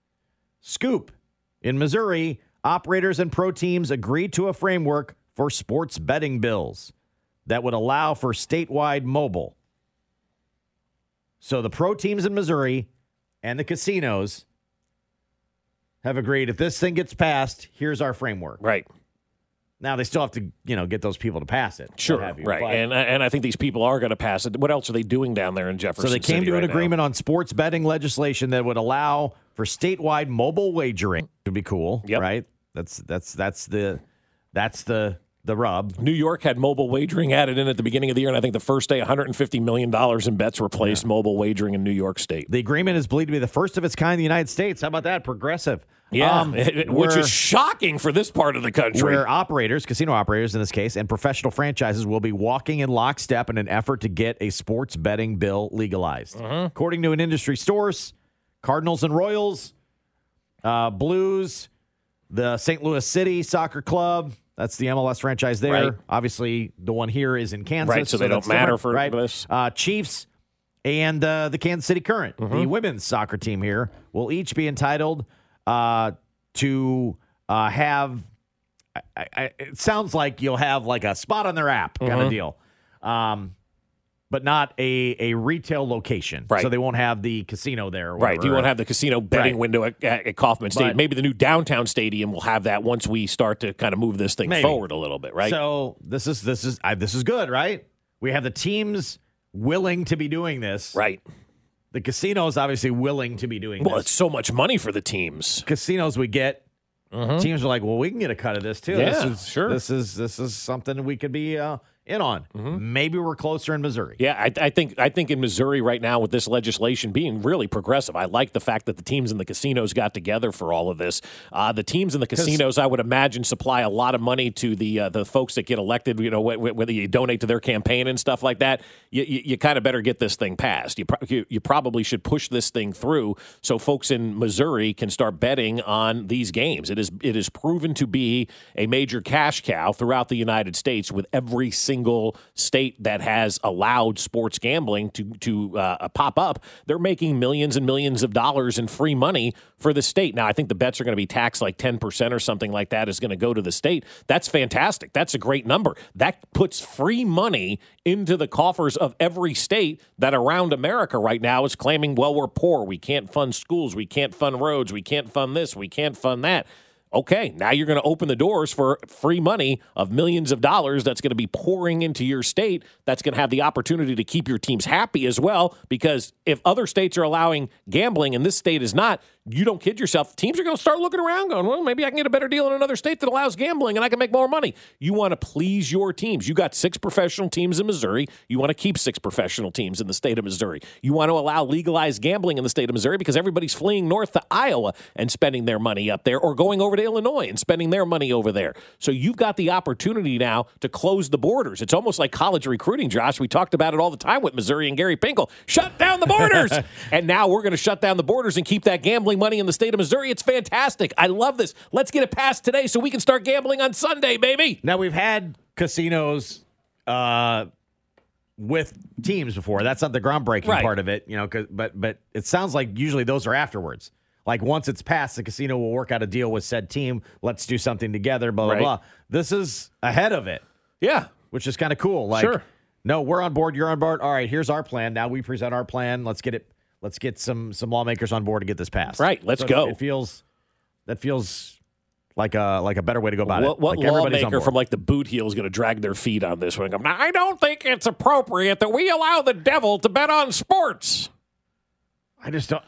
Scoop. In Missouri, operators and pro teams agreed to a framework for sports betting bills that would allow for statewide mobile. So the pro teams in Missouri and the casinos have agreed, if this thing gets passed, here's our framework. Right. Now, they still have to, you know, get those people to pass it. what Sure, have you. right. But- And and I think these people are going to pass it. What else are they doing down there in Jefferson so they came City to an right now? agreement on sports betting legislation that would allow for statewide mobile wagering. Would be cool, Yep. right? That's that's that's the that's the the rub. New York had mobile wagering added in at the beginning of the year, and I think the first day, one hundred fifty million dollars in bets replaced yeah. mobile wagering in New York State. The agreement is believed to be the first of its kind in the United States. How about that? Progressive. Yeah, um, it, which is shocking for this part of the country. Where operators, casino operators in this case, and professional franchises will be walking in lockstep in an effort to get a sports betting bill legalized. Uh-huh. According to an industry source, Cardinals and Royals, uh, Blues, the Saint Louis City Soccer Club, that's the M L S franchise there. Right. Obviously, the one here is in Kansas. Right, so, so they don't matter for right? this. Uh, Chiefs and uh, the Kansas City Current, uh-huh. the women's soccer team here, will each be entitled uh, to uh, have, I, I, it sounds like you'll have like a spot on their app kind uh-huh. of deal, um, but not a, a retail location. Right. So they won't have the casino there. Or right. You won't have the casino betting right. window at, at Kauffman Stadium. But, Maybe the new downtown stadium will have that once we start to kind of move this thing maybe. forward a little bit, right? So this is this is I, this is good, right? We have the teams willing to be doing this. Right. The casinos obviously willing to be doing well, this. it's so much money for the teams. Casinos we get. Uh-huh. Teams are like, well, we can get a cut of this too. Yeah, this is, sure. This is this is something we could be uh, in on. Mm-hmm. Maybe we're closer in Missouri. Yeah, I, I think I think in Missouri right now with this legislation being really progressive, I like the fact that the teams in the casinos got together for all of this. Uh, the teams in the casinos, I would imagine, supply a lot of money to the uh, the folks that get elected. You know, wh- whether you donate to their campaign and stuff like that, you, you, you kind of better get this thing passed. You, pro- you you probably should push this thing through so folks in Missouri can start betting on these games. It is it is proven to be a major cash cow throughout the United States with every single state that has allowed sports gambling to to uh, pop up. They're making millions and millions of dollars in free money for the state. Now, I think the bets are going to be taxed like ten percent or something like that is going to go to the state. That's fantastic. That's a great number. That puts free money into the coffers of every state that around America right now is claiming, well, we're poor. We can't fund schools. We can't fund roads. We can't fund this. We can't fund that. Okay, now you're going to open the doors for free money of millions of dollars that's going to be pouring into your state. That's going to have the opportunity to keep your teams happy as well, because if other states are allowing gambling and this state is not, you don't kid yourself, teams are going to start looking around going, well, maybe I can get a better deal in another state that allows gambling and I can make more money. You want to please your teams. You got six professional teams in Missouri. You want to keep six professional teams in the state of Missouri. You want to allow legalized gambling in the state of Missouri because everybody's fleeing north to Iowa and spending their money up there, or going over to Illinois and spending their money over there. So you've got the opportunity now to close the borders. It's almost like college recruiting, Josh. We talked about it all the time with Missouri and Gary Pinkel. Shut down the borders! And now we're going to shut down the borders and keep that gambling money in the state of Missouri. It's fantastic. I love this. Let's get it passed today so we can start gambling on Sunday, baby. Now, we've had casinos uh, with teams before. That's not the groundbreaking Right. part of it, you know. 'cause, but but it sounds like usually those are afterwards. Like once it's passed, the casino will work out a deal with said team. Let's do something together. Blah blah Right. blah. This is ahead of it, Yeah. which is kind of cool. Like, Sure. no, we're on board. You're on board. All right, here's our plan. Now we present our plan. Let's get it. Let's get some some lawmakers on board to get this passed. Right, let's So go. It feels that feels like a like a better way to go about What, it. what like everybody's on lawmaker board. from like the boot heel is going to drag their feet on this one and go, now, I don't think it's appropriate that we allow the devil to bet on sports. I just don't.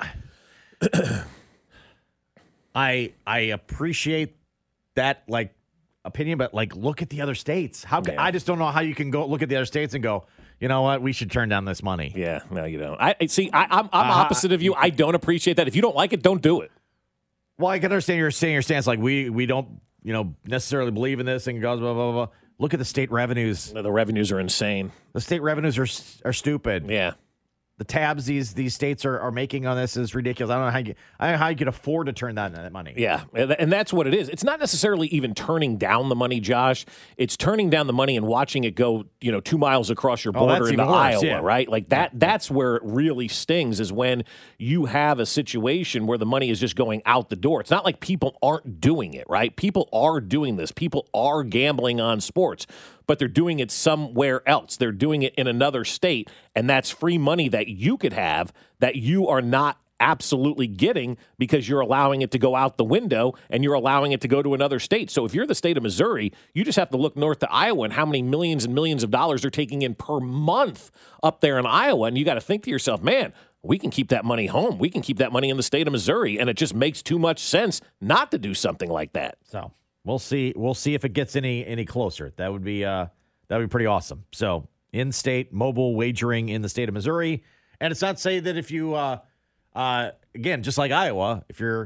I I appreciate that like opinion, but like look at the other states. How can, Yeah. I just don't know how you can go look at the other states and go, you know what, we should turn down this money. Yeah, no, you don't. I I- see. I, I'm I'm Uh, opposite of you. I don't appreciate that. If you don't like it, don't do it. Well, I can understand your saying your stance. Like we we don't you know necessarily believe in this and goes blah blah blah. Look at the state revenues. The revenues are insane. The state revenues are are stupid. Yeah. The tabs these these states are, are making on this is ridiculous. I don't know how you I don't know how you could afford to turn down that money. Yeah, and and that's what it is. It's not necessarily even turning down the money, Josh. It's turning down the money and watching it go, you know, two miles across your Oh, that's border into even worse, Iowa, yeah. right? Like that. That's where it really stings, is when you have a situation where the money is just going out the door. It's not like people aren't doing it, right? People are doing this. People are gambling on sports, but they're doing it somewhere else. They're doing it in another state, and that's free money that you could have that you are not absolutely getting because you're allowing it to go out the window and you're allowing it to go to another state. So if you're the state of Missouri, you just have to look north to Iowa and how many millions and millions of dollars they're taking in per month up there in Iowa. And you got to think to yourself, man, we can keep that money home. We can keep that money in the state of Missouri. And it just makes too much sense not to do something like that. So we'll see. We'll see if it gets any any closer. That would be uh, that would be pretty awesome. So, in-state mobile wagering in the state of Missouri, and it's not to say that if you, uh, uh, again, just like Iowa, if you're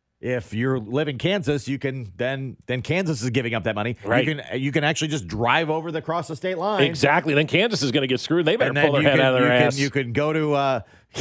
if you live in Kansas, you can then then Kansas is giving up that money. Right. You can you can actually just drive over the across the state line. Exactly. Then Kansas is going to get screwed. They better And then pull their you head can- out of their you ass. Can, you can go to uh,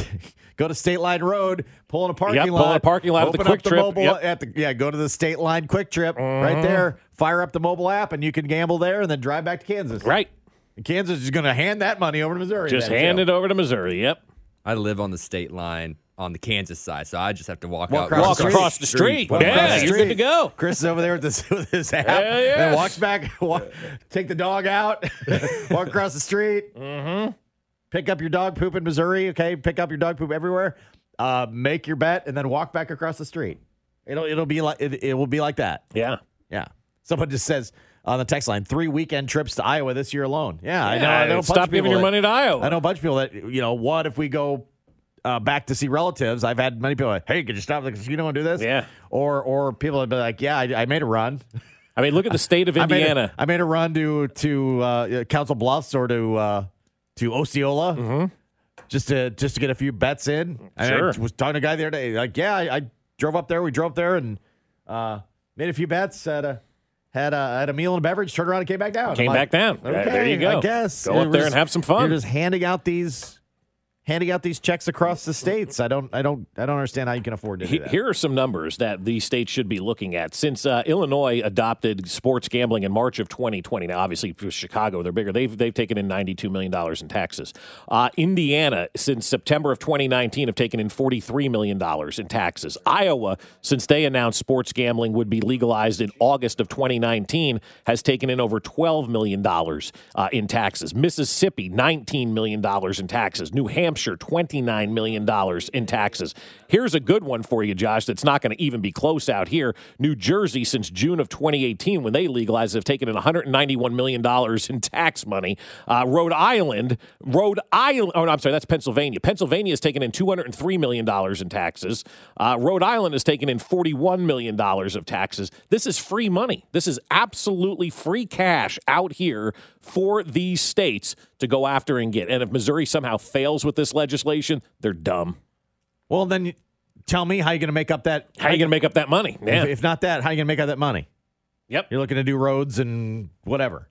go to State Line Road, pull in a parking Yep, lot, pull in a parking lot at the open Quick up the Trip, mobile yep. at the yeah, go to the State Line Quick Trip right there, fire up the mobile app, and you can gamble there, and then drive back to Kansas. Right. And Kansas is going to hand that money over to Missouri. Just then, hand so. it over to Missouri. Yep. I live on the state line on the Kansas side, so I just have to walk, Walk out. across Walk the across the street. Walk Yeah, across the you're street. good to go. Chris is over there with, this, with his app. Hell yes. Then walks back, walk, take the dog out, walk across the street, mm-hmm. pick up your dog poop in Missouri. Okay, pick up your dog poop everywhere. Uh, make your bet, and then walk back across the street. It'll it'll be like it, it will be like that. Yeah. Yeah. Someone just says on the text line, three weekend trips to Iowa this year alone. Yeah, I know. Yeah, I know a bunch stop of people giving your that- money to Iowa. I know a bunch of people that, you know, what if we go uh, back to see relatives? I've had many people like, hey, could you stop at the casino and do this? Yeah. Or or people have been like, yeah, I, I made a run. I mean, look at the state of I made, Indiana. a, I made a run to to uh, Council Bluffs or to uh, to Osceola. Mm-hmm. Just to just to get a few bets in. I Sure. was talking to a guy the other day, like, yeah, I, I drove up there. We drove up there and uh, made a few bets. Had a had a had a meal and a beverage. Turned around and came back down. Came I'm like, back down. Yeah, Okay, there you go. I guess Go up It there was- and have some fun. You're just handing out these handing out these checks across the states. I don't I don't I don't understand how you can afford to do He- that. Here are some numbers that the states should be looking at. Since uh, Illinois adopted sports gambling in March of twenty twenty, now obviously for Chicago they're bigger. They've they've taken in ninety-two million dollars in taxes. Uh, Indiana since September of twenty nineteen have taken in forty-three million dollars in taxes. Iowa, since they announced sports gambling would be legalized in August of twenty nineteen, has taken in over twelve million dollars uh, in taxes. Mississippi, nineteen million dollars in taxes. New Hampshire, twenty-nine million dollars in taxes. Here's a good one for you, Josh, that's not going to even be close out here. New Jersey, since June of twenty eighteen, when they legalized, have taken in one hundred ninety-one million dollars in tax money. Uh, Rhode Island, Rhode Island, oh, no, I'm sorry, that's Pennsylvania. Pennsylvania has taken in two hundred three million dollars in taxes. Uh, Rhode Island has taken in forty-one million dollars of taxes. This is free money. This is absolutely free cash out here for these states to go after and get. And if Missouri somehow fails with this legislation, they're dumb. Well, then you- tell me how you're going to make up that. How are you going to make up that money? Yeah. If, if not that, how are you going to make up that money? Yep. You're looking to do roads and whatever,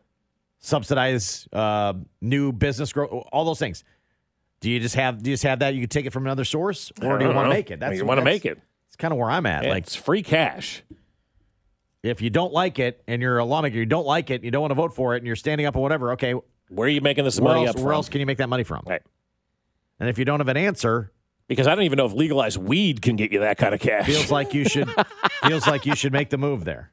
subsidize uh, new business growth, all those things. Do you just have do you just have that? You can take it from another source, or do you I don't want to know. make it? That's You wanna that's- make it. It's kind of where I'm at. Yeah, Like, it's free cash. if you don't like it and you're a lawmaker, you don't like it, you don't want to vote for it, and you're standing up or whatever. Okay, Where are you making this where money else, up where from? else can you make that money from? Right. And if you don't have an answer, Because I don't even know if legalized weed can get you that kind of cash. feels like you should feels like you should make the move there.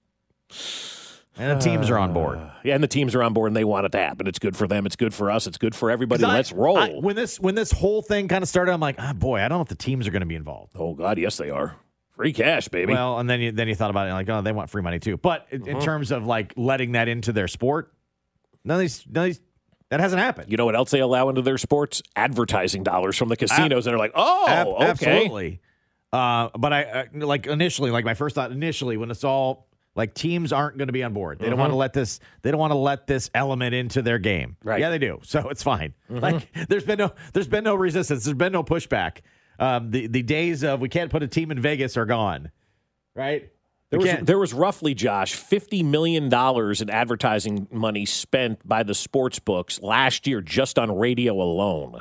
And the teams are on board. Yeah, and the teams are on board and they want it to happen. It's good for them. It's good for us. It's good for everybody. 'Cause I- Let's roll. I- when this when this whole thing kind of started, I'm like, ah, boy, I don't know if the teams are going to be involved. oh, God, yes, they are. Free cash, baby. Well, and then you then you thought about it, like, oh, they want free money too. But in, Mm-hmm. in terms of like letting that into their sport, none of these, none of these that hasn't happened. you know what else they allow into their sports? Advertising dollars from the casinos. and they're like, oh, Ab- okay. Absolutely. Uh, but I uh, like initially, like my first thought initially, when it's all like teams aren't going to be on board. They don't Mm-hmm. want to let this. They don't want to let this element into their game. Right. Yeah, they do. So it's fine. Mm-hmm. Like there's been no there's been no resistance. There's been no pushback. Um, the the days of we can't put a team in Vegas are gone. Right. There We was, can't- there was roughly, Josh, fifty million dollars in advertising money spent by the sports books last year just on radio alone.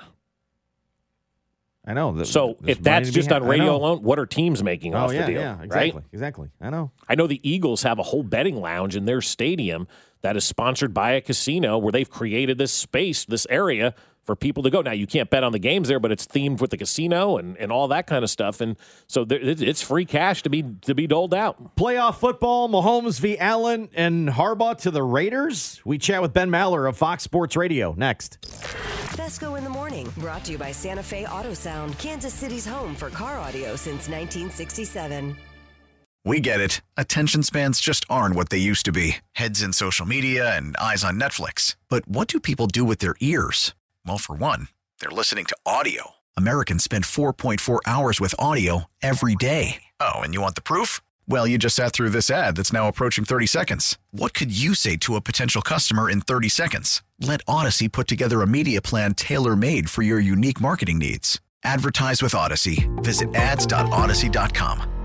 I know. that- So there's if that's money to be just had. on I radio know. alone, what are teams making Oh off yeah, the deal? yeah, exactly, Right? exactly. I know. I know the Eagles have a whole betting lounge in their stadium that is sponsored by a casino where they've created this space, this area for people to go. Now, you can't bet on the games there, but it's themed with the casino and, and all that kind of stuff. And so there, it- it's free cash to be to be doled out. Playoff football, Mahomes v. Allen and Harbaugh to the Raiders. We chat with Ben Maller of Fox Sports Radio next. Fesco in the Morning, brought to you by Santa Fe Auto Sound, Kansas City's home for car audio since nineteen sixty-seven. We get it. Attention spans just aren't what they used to be. Heads in social media and eyes on Netflix. But what do people do with their ears? Well, for one, they're listening to audio. Americans spend four point four hours with audio every day. Oh, and you want the proof? Well, you just sat through this ad that's now approaching thirty seconds. What could you say to a potential customer in thirty seconds? Let Odyssey put together a media plan tailor-made for your unique marketing needs. Advertise with Odyssey. Visit ads dot odyssey dot com.